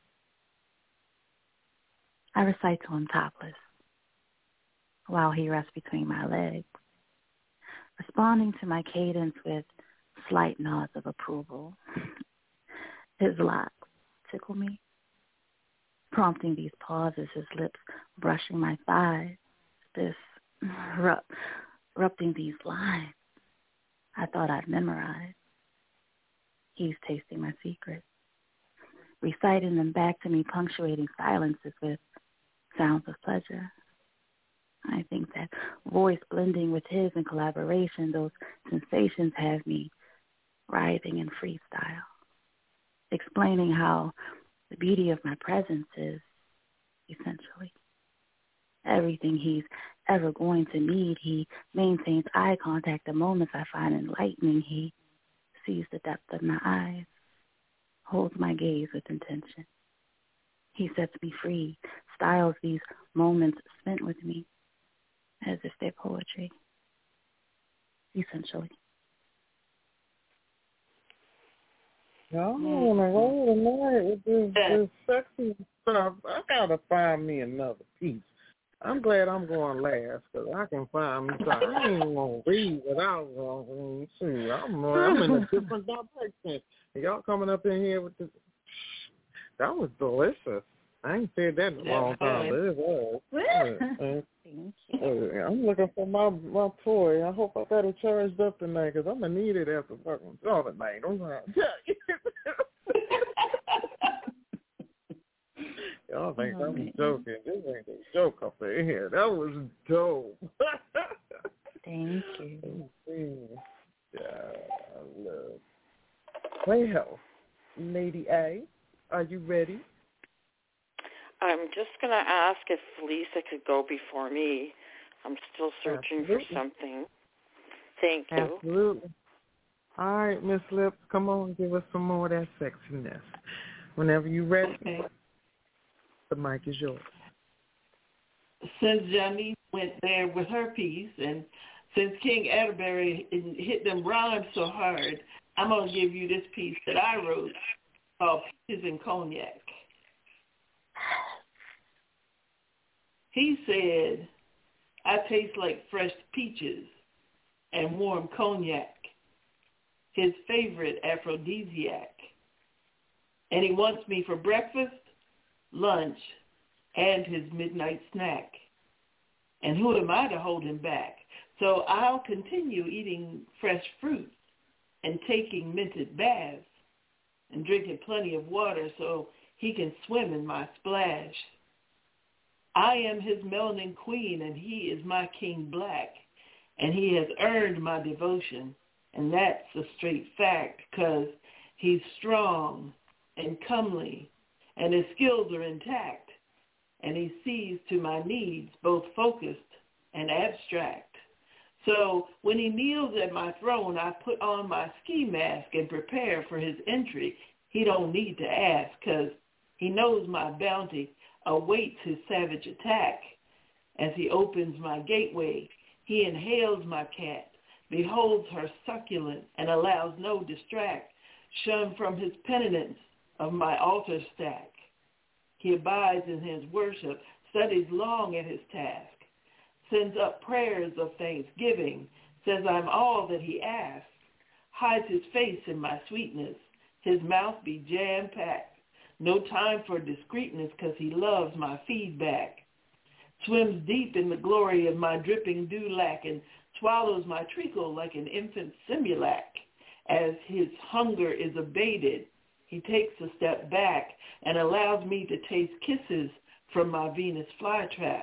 I recite to him topless, while he rests between my legs, responding to my cadence with slight nods of approval. His locks tickle me, prompting these pauses, his lips brushing my thighs, this rup, rupting these lines I thought I'd memorized. He's tasting my secrets, reciting them back to me, punctuating silences with sounds of pleasure. I think that voice blending with his in collaboration, those sensations have me writhing in freestyle, explaining how the beauty of my presence is essentially everything he's ever going to need. He maintains eye contact the moments I find enlightening. He sees the depth of my eyes, holds my gaze with intention. He sets me free, styles these moments spent with me as if they're poetry, essentially. Y'all want to roll tonight with this, this sexy stuff. I got to find me another piece. I'm glad I'm going last because I can find me something. I ain't going to read without going to see. I'm, I'm in a different direction. Y'all coming up in here with this. That was delicious. I ain't said that in a long time, but it was. uh, uh, I'm looking for my my toy. I hope I got it charged up tonight because I'm going to need it after fucking all tonight. I'm gonna Y'all think oh, I'm man. joking. This ain't a joke up in here. That was dope. Thank you. Yeah, I love. Well, Lady A, are you ready? I'm just going to ask if Lisa could go before me. I'm still searching Absolutely. for something. Thank you. Absolutely. All right, Miss Lips, come on, give us some more of that sexiness. Whenever you're ready, okay. The mic is yours. Since Janice went there with her piece, and since King Atterbury hit them rhymes so hard, I'm going to give you this piece that I wrote called Peaches and Cognac. He said, I taste like fresh peaches and warm cognac, his favorite aphrodisiac. And he wants me for breakfast, lunch, and his midnight snack. And who am I to hold him back? So I'll continue eating fresh fruit and taking minted baths and drinking plenty of water so he can swim in my splash. I am his melanin queen, and he is my king black, and he has earned my devotion, and that's a straight fact, because he's strong and comely, and his skills are intact, and he sees to my needs, both focused and abstract. So when he kneels at my throne, I put on my ski mask and prepare for his entry. He don't need to ask, because he knows my bounty awaits his savage attack. As he opens my gateway, he inhales my cat, beholds her succulent, and allows no distract, shun from his penitence of my altar stack. He abides in his worship, studies long at his task, sends up prayers of thanksgiving, says I'm all that he asks, hides his face in my sweetness, his mouth be jam-packed, no time for discreetness because he loves my feedback, swims deep in the glory of my dripping dewlack and swallows my treacle like an infant simulac. As his hunger is abated, he takes a step back and allows me to taste kisses from my Venus flytrap.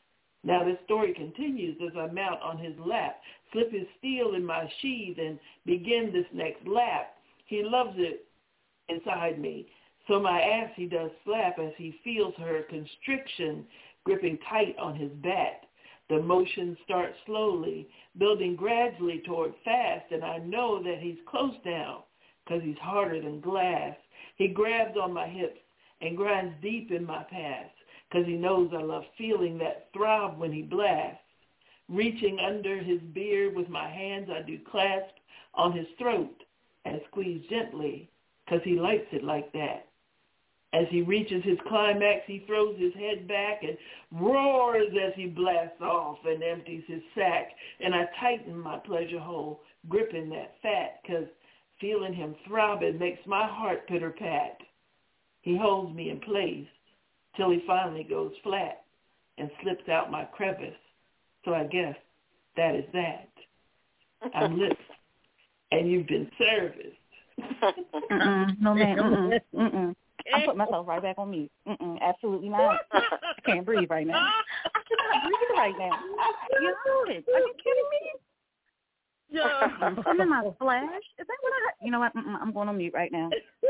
Now this story continues as I mount on his lap, slip his steel in my sheath, and begin this next lap. He loves it inside me, so my ass he does slap as he feels her constriction gripping tight on his bat. The motion starts slowly, building gradually toward fast, and I know that he's close now because he's harder than glass. He grabs on my hips and grinds deep in my past because he knows I love feeling that throb when he blasts. Reaching under his beard with my hands, I do clasp on his throat and squeeze gently because he likes it like that. As he reaches his climax, he throws his head back and roars as he blasts off and empties his sack. And I tighten my pleasure hole, gripping that fat, because feeling him throbbing makes my heart pitter-pat. He holds me in place till he finally goes flat and slips out my crevice. So I guess that is that. I'm lit, and you've been serviced. Mm-mm, no, ma'am. Mm-mm, mm-mm. I'm putting myself right back on mute. Mm-mm, absolutely not. I can't breathe right now. I cannot breathe right now. You heard it. Are you kidding me? Yeah. I'm in my flash. Is that what I... You know what? Mm-mm, I'm going on mute right now.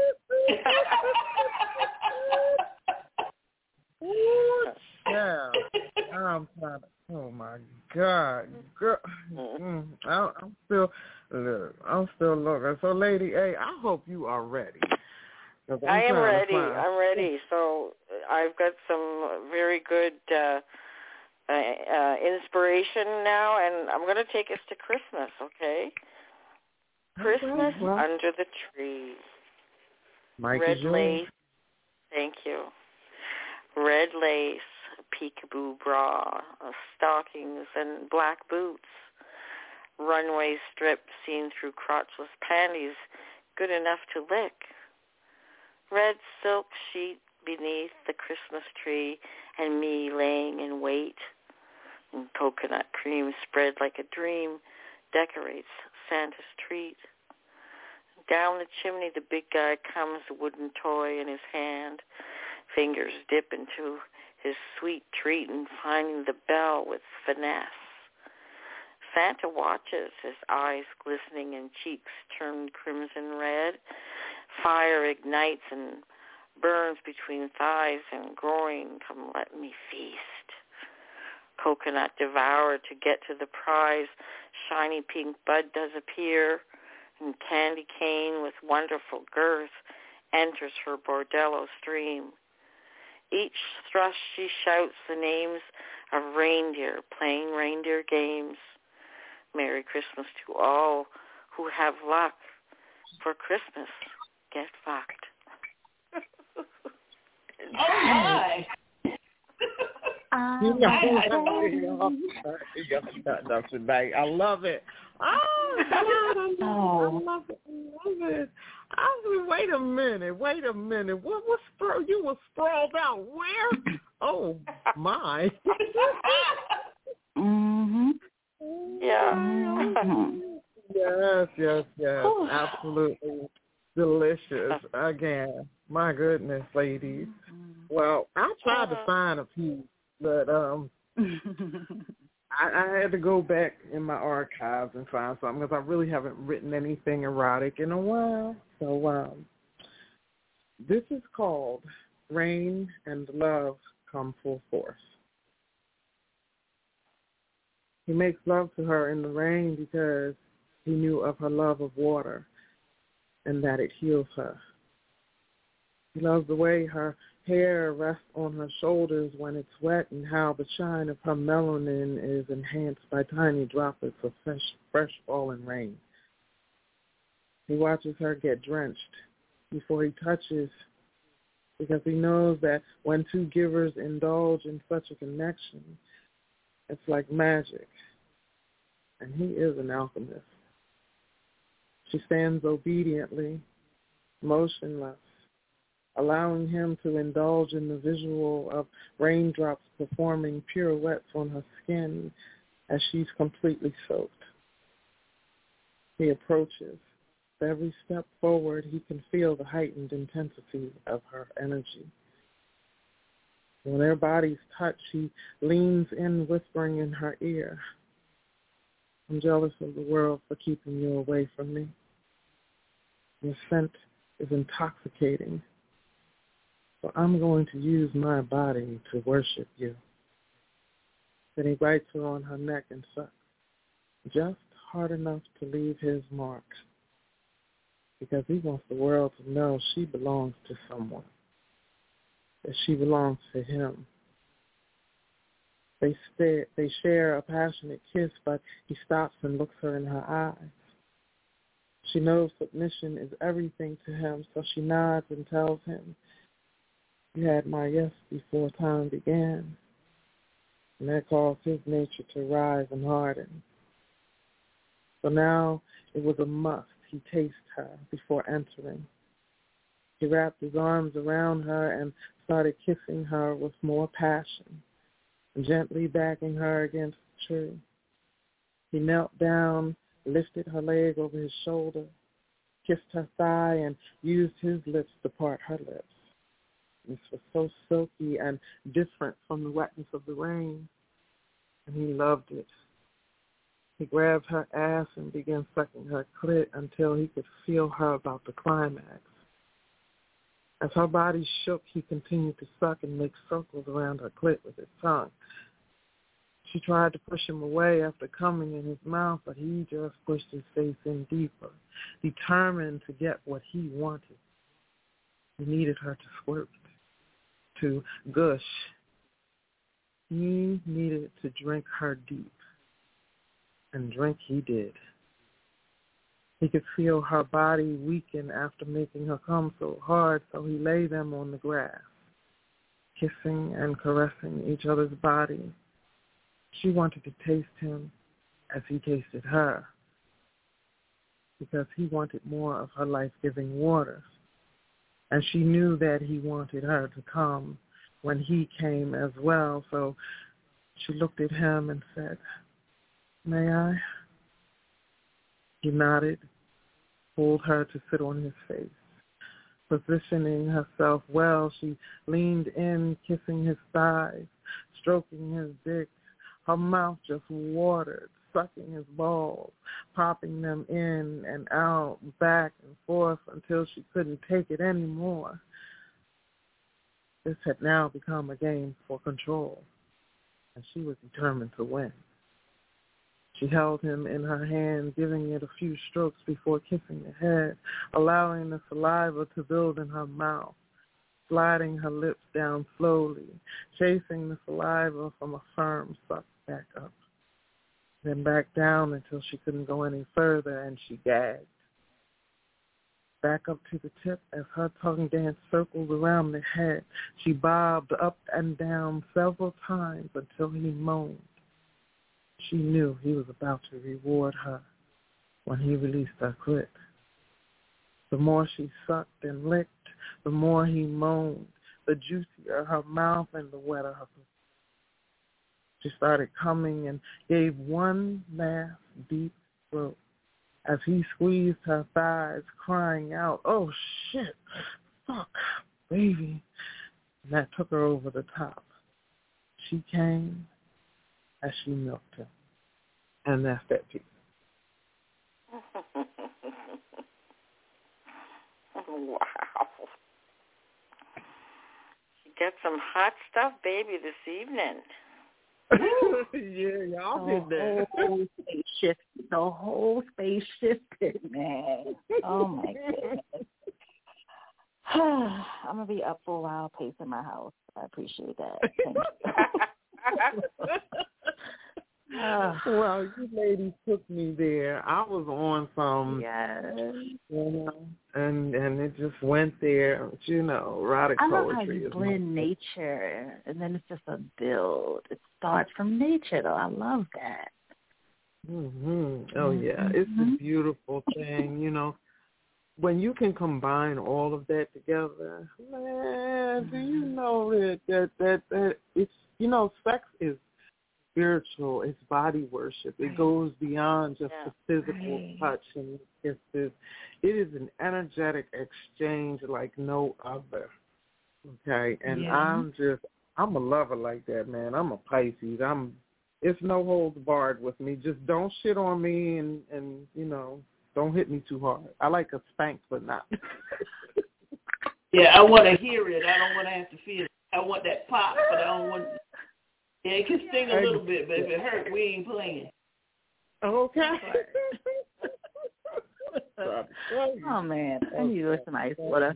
Yeah. I'm trying to... Oh, my God. Girl, mm, I, I'm still... Look, I'm still looking. So, Lady A, I hope you are ready. I am ready. I'm ready. So I've got some very good uh, uh, uh, inspiration now, and I'm going to take us to Christmas, okay? Christmas okay, well, under the tree. Mike Red lace. Thank you. Red lace, peekaboo bra, uh, stockings, and black boots. Runway strip seen through crotchless panties, good enough to lick. Red silk sheet beneath the Christmas tree and me laying in wait. And coconut cream spread like a dream decorates Santa's treat. Down the chimney the big guy comes, a wooden toy in his hand. Fingers dip into his sweet treat and finding the bell with finesse. Santa watches, his eyes glistening and cheeks turned crimson red. Fire ignites and burns between thighs and groin. Come, let me feast. Coconut devoured to get to the prize. Shiny pink bud does appear, and candy cane with wonderful girth enters her bordello stream. Each thrust she shouts the names of reindeer playing reindeer games. Merry Christmas to all who have luck. For Christmas, get fucked. Oh, my. Um, I, I love it. Oh, God, I love it. I love it. I love it. I was, wait a minute. Wait a minute. What was sprawled? You were sprawled out where? Oh, my. Mm-hmm. Yeah. Mm-hmm. Yes, yes, yes. Absolutely delicious. Again, my goodness, ladies. Well, I tried to find a few, but um, I, I had to go back in my archives and find something because I really haven't written anything erotic in a while. So um, this is called Rain and Love Come Full Force. He makes love to her in the rain because he knew of her love of water and that it heals her. He loves the way her hair rests on her shoulders when it's wet and how the shine of her melanin is enhanced by tiny droplets of fresh, fresh fallen rain. He watches her get drenched before he touches because he knows that when two givers indulge in such a connection, it's like magic. And he is an alchemist. She stands obediently, motionless, allowing him to indulge in the visual of raindrops performing pirouettes on her skin as she's completely soaked. He approaches. With every step forward, he can feel the heightened intensity of her energy. When their bodies touch, he leans in, whispering in her ear, "I'm jealous of the world for keeping you away from me. Your scent is intoxicating. So I'm going to use my body to worship you." Then he bites her on her neck and sucks, just hard enough to leave his mark, because he wants the world to know she belongs to someone, that she belongs to him. They stay, they share a passionate kiss, but he stops and looks her in her eyes. She knows submission is everything to him, so she nods and tells him, "You had my yes before time began." And that caused his nature to rise and harden. So now it was a must he taste her before entering. He wrapped his arms around her and started kissing her with more passion, gently backing her against the tree. He knelt down, lifted her leg over his shoulder, kissed her thigh, and used his lips to part her lips. This was so silky and different from the wetness of the rain, and he loved it. He grabbed her ass and began sucking her clit until he could feel her about to climax. As her body shook, he continued to suck and make circles around her clit with his tongue. She tried to push him away after coming in his mouth, but he just pushed his face in deeper, determined to get what he wanted. He needed her to squirt, to gush. He needed to drink her deep, and drink he did. He could feel her body weaken after making her come so hard, so he lay them on the grass, kissing and caressing each other's bodies. She wanted to taste him as he tasted her, because he wanted more of her life-giving waters. And she knew that he wanted her to come when he came as well, so she looked at him and said, "May I?" He nodded, pulled her to sit on his face. Positioning herself well, she leaned in, kissing his thighs, stroking his dick. Her mouth just watered, sucking his balls, popping them in and out, back and forth until she couldn't take it anymore. This had now become a game for control, and she was determined to win. She held him in her hand, giving it a few strokes before kissing the head, allowing the saliva to build in her mouth, sliding her lips down slowly, chasing the saliva from a firm suck back up, then back down until she couldn't go any further and she gagged. Back up to the tip as her tongue danced circles around the head. She bobbed up and down several times until he moaned. She knew he was about to reward her when he released her clit. The more she sucked and licked, the more he moaned, the juicier her mouth and the wetter her pussy. She started coming and gave one last deep throat as he squeezed her thighs, crying out, "Oh, shit, fuck, baby." And that took her over the top. She came as she milked him. And that's that piece. Wow. You got some hot stuff, baby, this evening. Yeah, y'all the did that. Whole space shifted. The whole space shifted, man. Oh my goodness. I'm gonna be up for a while pacing my house. I appreciate that. Thank you. Well, you ladies took me there. I was on some, yes. you know, and and it just went there. You know, erotic I love poetry. how you is blend my nature, and then it's just a build. It starts from nature, though. I love that. Mm-hmm. Oh yeah, Mm-hmm. it's a beautiful thing. You know, when you can combine all of that together, man. Do you know that that that, that it's you know, sex is spiritual, it's body worship. It right. goes beyond just yeah. the physical right. touch and kisses. It is an energetic exchange like no other. Okay, and yeah. I'm just, I'm a lover like that, man. I'm a Pisces. I'm, it's no holds barred with me. Just don't shit on me and and you know, don't hit me too hard. I like a spank, but not. Yeah, I want to hear it. I don't want to have to feel it. I want that pop, but I don't want. Yeah, it can sting a little bit, but if it hurts, we ain't playing. Okay. Oh, man. I need to listen to ice water.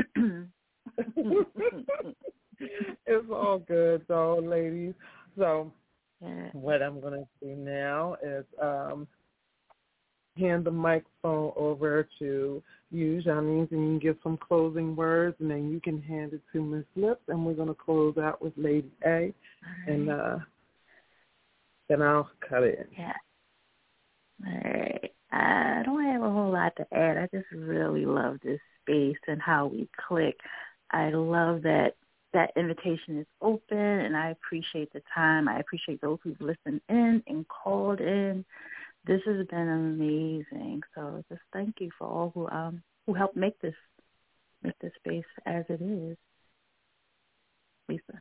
It's all good, though, ladies. So yeah. what I'm going to do now is um, hand the microphone over to you, Janice, and you can give some closing words, and then you can hand it to Miss Lips, and we're going to close out with Lady A, right. and uh, then I'll cut it in. Yeah. All right. I don't have a whole lot to add. I just really love this space and how we click. I love that that invitation is open, and I appreciate the time. I appreciate those who've listened in and called in. This has been amazing. So just thank you for all who um who helped make this make this space as it is. Lisa.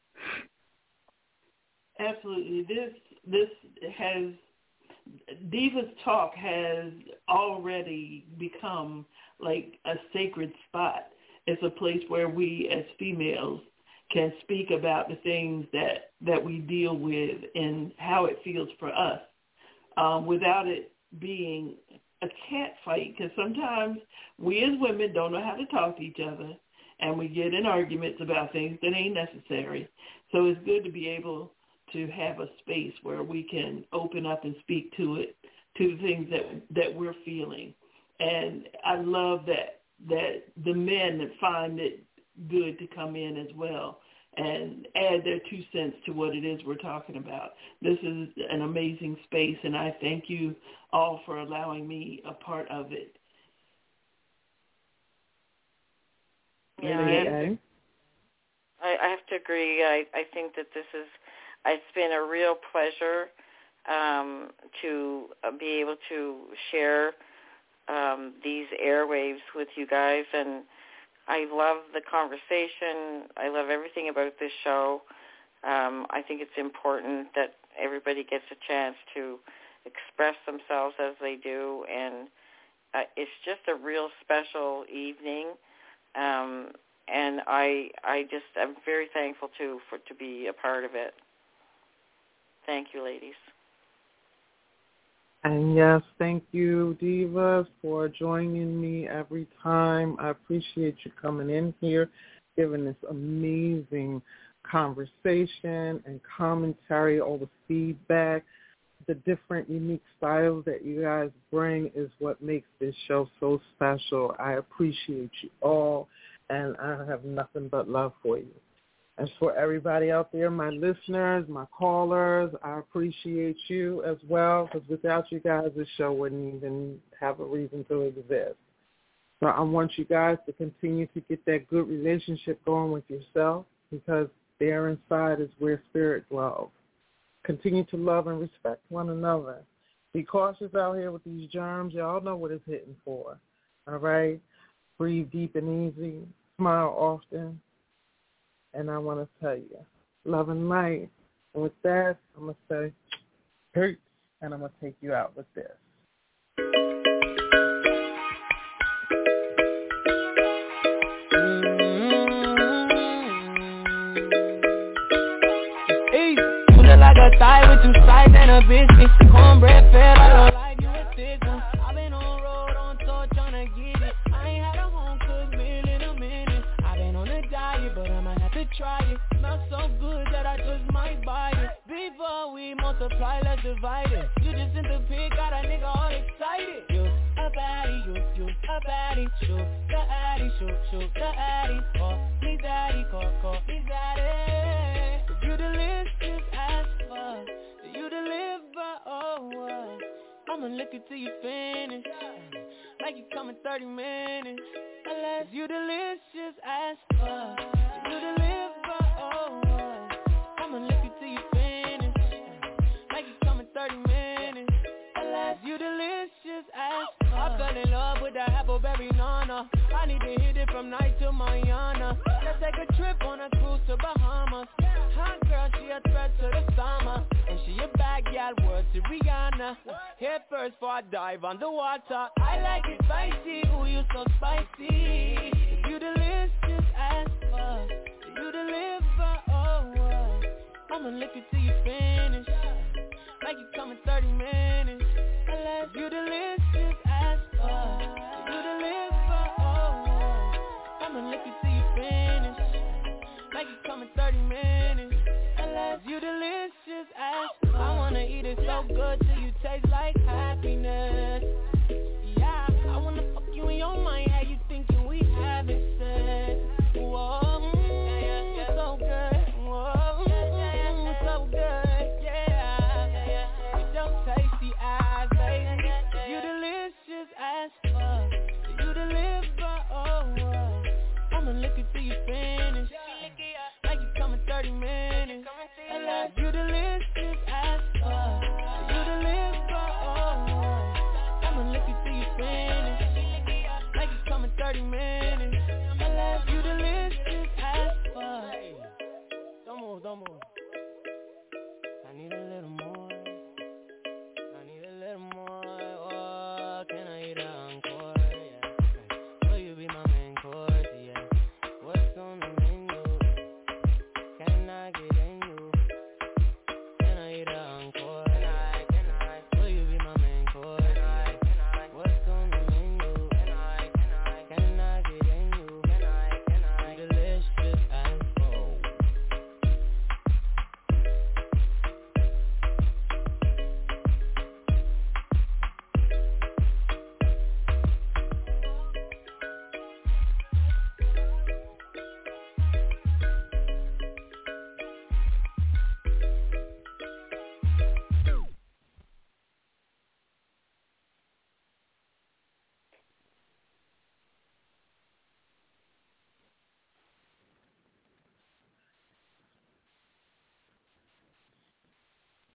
Absolutely. This this has Divas Talk has already become like a sacred spot. It's a place where we as females can speak about the things that, that we deal with and how it feels for us, um, without it being a cat fight, because sometimes we as women don't know how to talk to each other, and we get in arguments about things that ain't necessary. So it's good to be able to have a space where we can open up and speak to it, to the things that that we're feeling. And I love that that the men that find it good to come in as well and add their two cents to what it is we're talking about. This is an amazing space, and I thank you all for allowing me a part of it. Yeah, I have, to, I, I have to agree. I, I think that this is, it's been a real pleasure um, to be able to share um, these airwaves with you guys, and I love the conversation. I love everything about this show. Um, I think it's important that everybody gets a chance to express themselves as they do, and uh, it's just a real special evening. Um, and I, I just, I'm very thankful too for to be a part of it. Thank you, ladies. And yes, thank you, Divas, for joining me every time. I appreciate you coming in here, giving this amazing conversation and commentary, all the feedback. The different unique styles that you guys bring is what makes this show so special. I appreciate you all, and I have nothing but love for you. And for everybody out there, my listeners, my callers, I appreciate you as well, because without you guys, this show wouldn't even have a reason to exist. So I want you guys to continue to get that good relationship going with yourself, because there inside is where spirit dwells. Continue to love and respect one another. Be cautious out here with these germs. Y'all know what it's hitting for. All right? Breathe deep and easy. Smile often. And I want to tell you, love and light. And with that, I'm going to say, peace. And I'm going to take you out with this. look like a thigh with two sides and a biscuit. Cornbread fed, I don't like you a thick one. I've been on road, on tour, tryna get it. I ain't had a home cooked meal in a minute. I've been on a diet, but I'ma have to try it. Smells so good that I just might buy it. Before we multiply, let's divide it. You just sent the pic, got a nigga all excited. You a baddie, you, you a baddie. Shoot the addy, shoot, shoot the addy. Call me daddy, call, call me daddy. If you delicious as fuck, do you deliver, oh what? I'ma lick it till you finish, like you come in thirty minutes. Unless you delicious as fuck, do you deliver, oh what? I'ma lick it till you finish, like you come in thirty minutes. Unless you delicious as fuck. I fell in love with that appleberry nana. I need to hit it from night to Mayana. Let's take a trip on a cruise to Bahamas. Hot girl, she a threat to the summer, and she a bad gal, word to Rihanna. Head first before I dive underwater. I like it spicy, ooh you so spicy. You delicious as fuck, you deliver, oh what? I'ma lick it till you finish, like you come in thirty minutes. Unless you delicious as fuck, you deliver, oh what? I'ma lick it till you finish, like you come in thirty minutes. Unless you delicious as fuck. I wanna eat it so good till you taste like happiness. Yeah, I wanna fuck you in your mind, how you thinking we having sex. Whoa, mm, so good. Whoa, mm, so good. Yeah, with your tasty eyes, baby. You delicious as fuck. You deliver, oh what? I'ma lick it till you finish, like you come in thirty minutes. Unless you delicious as fuck, you deliver, oh what? I'ma lick it till you finish, like you come in thirty minutes. Unless you delicious as fuck. Don't move, don't move.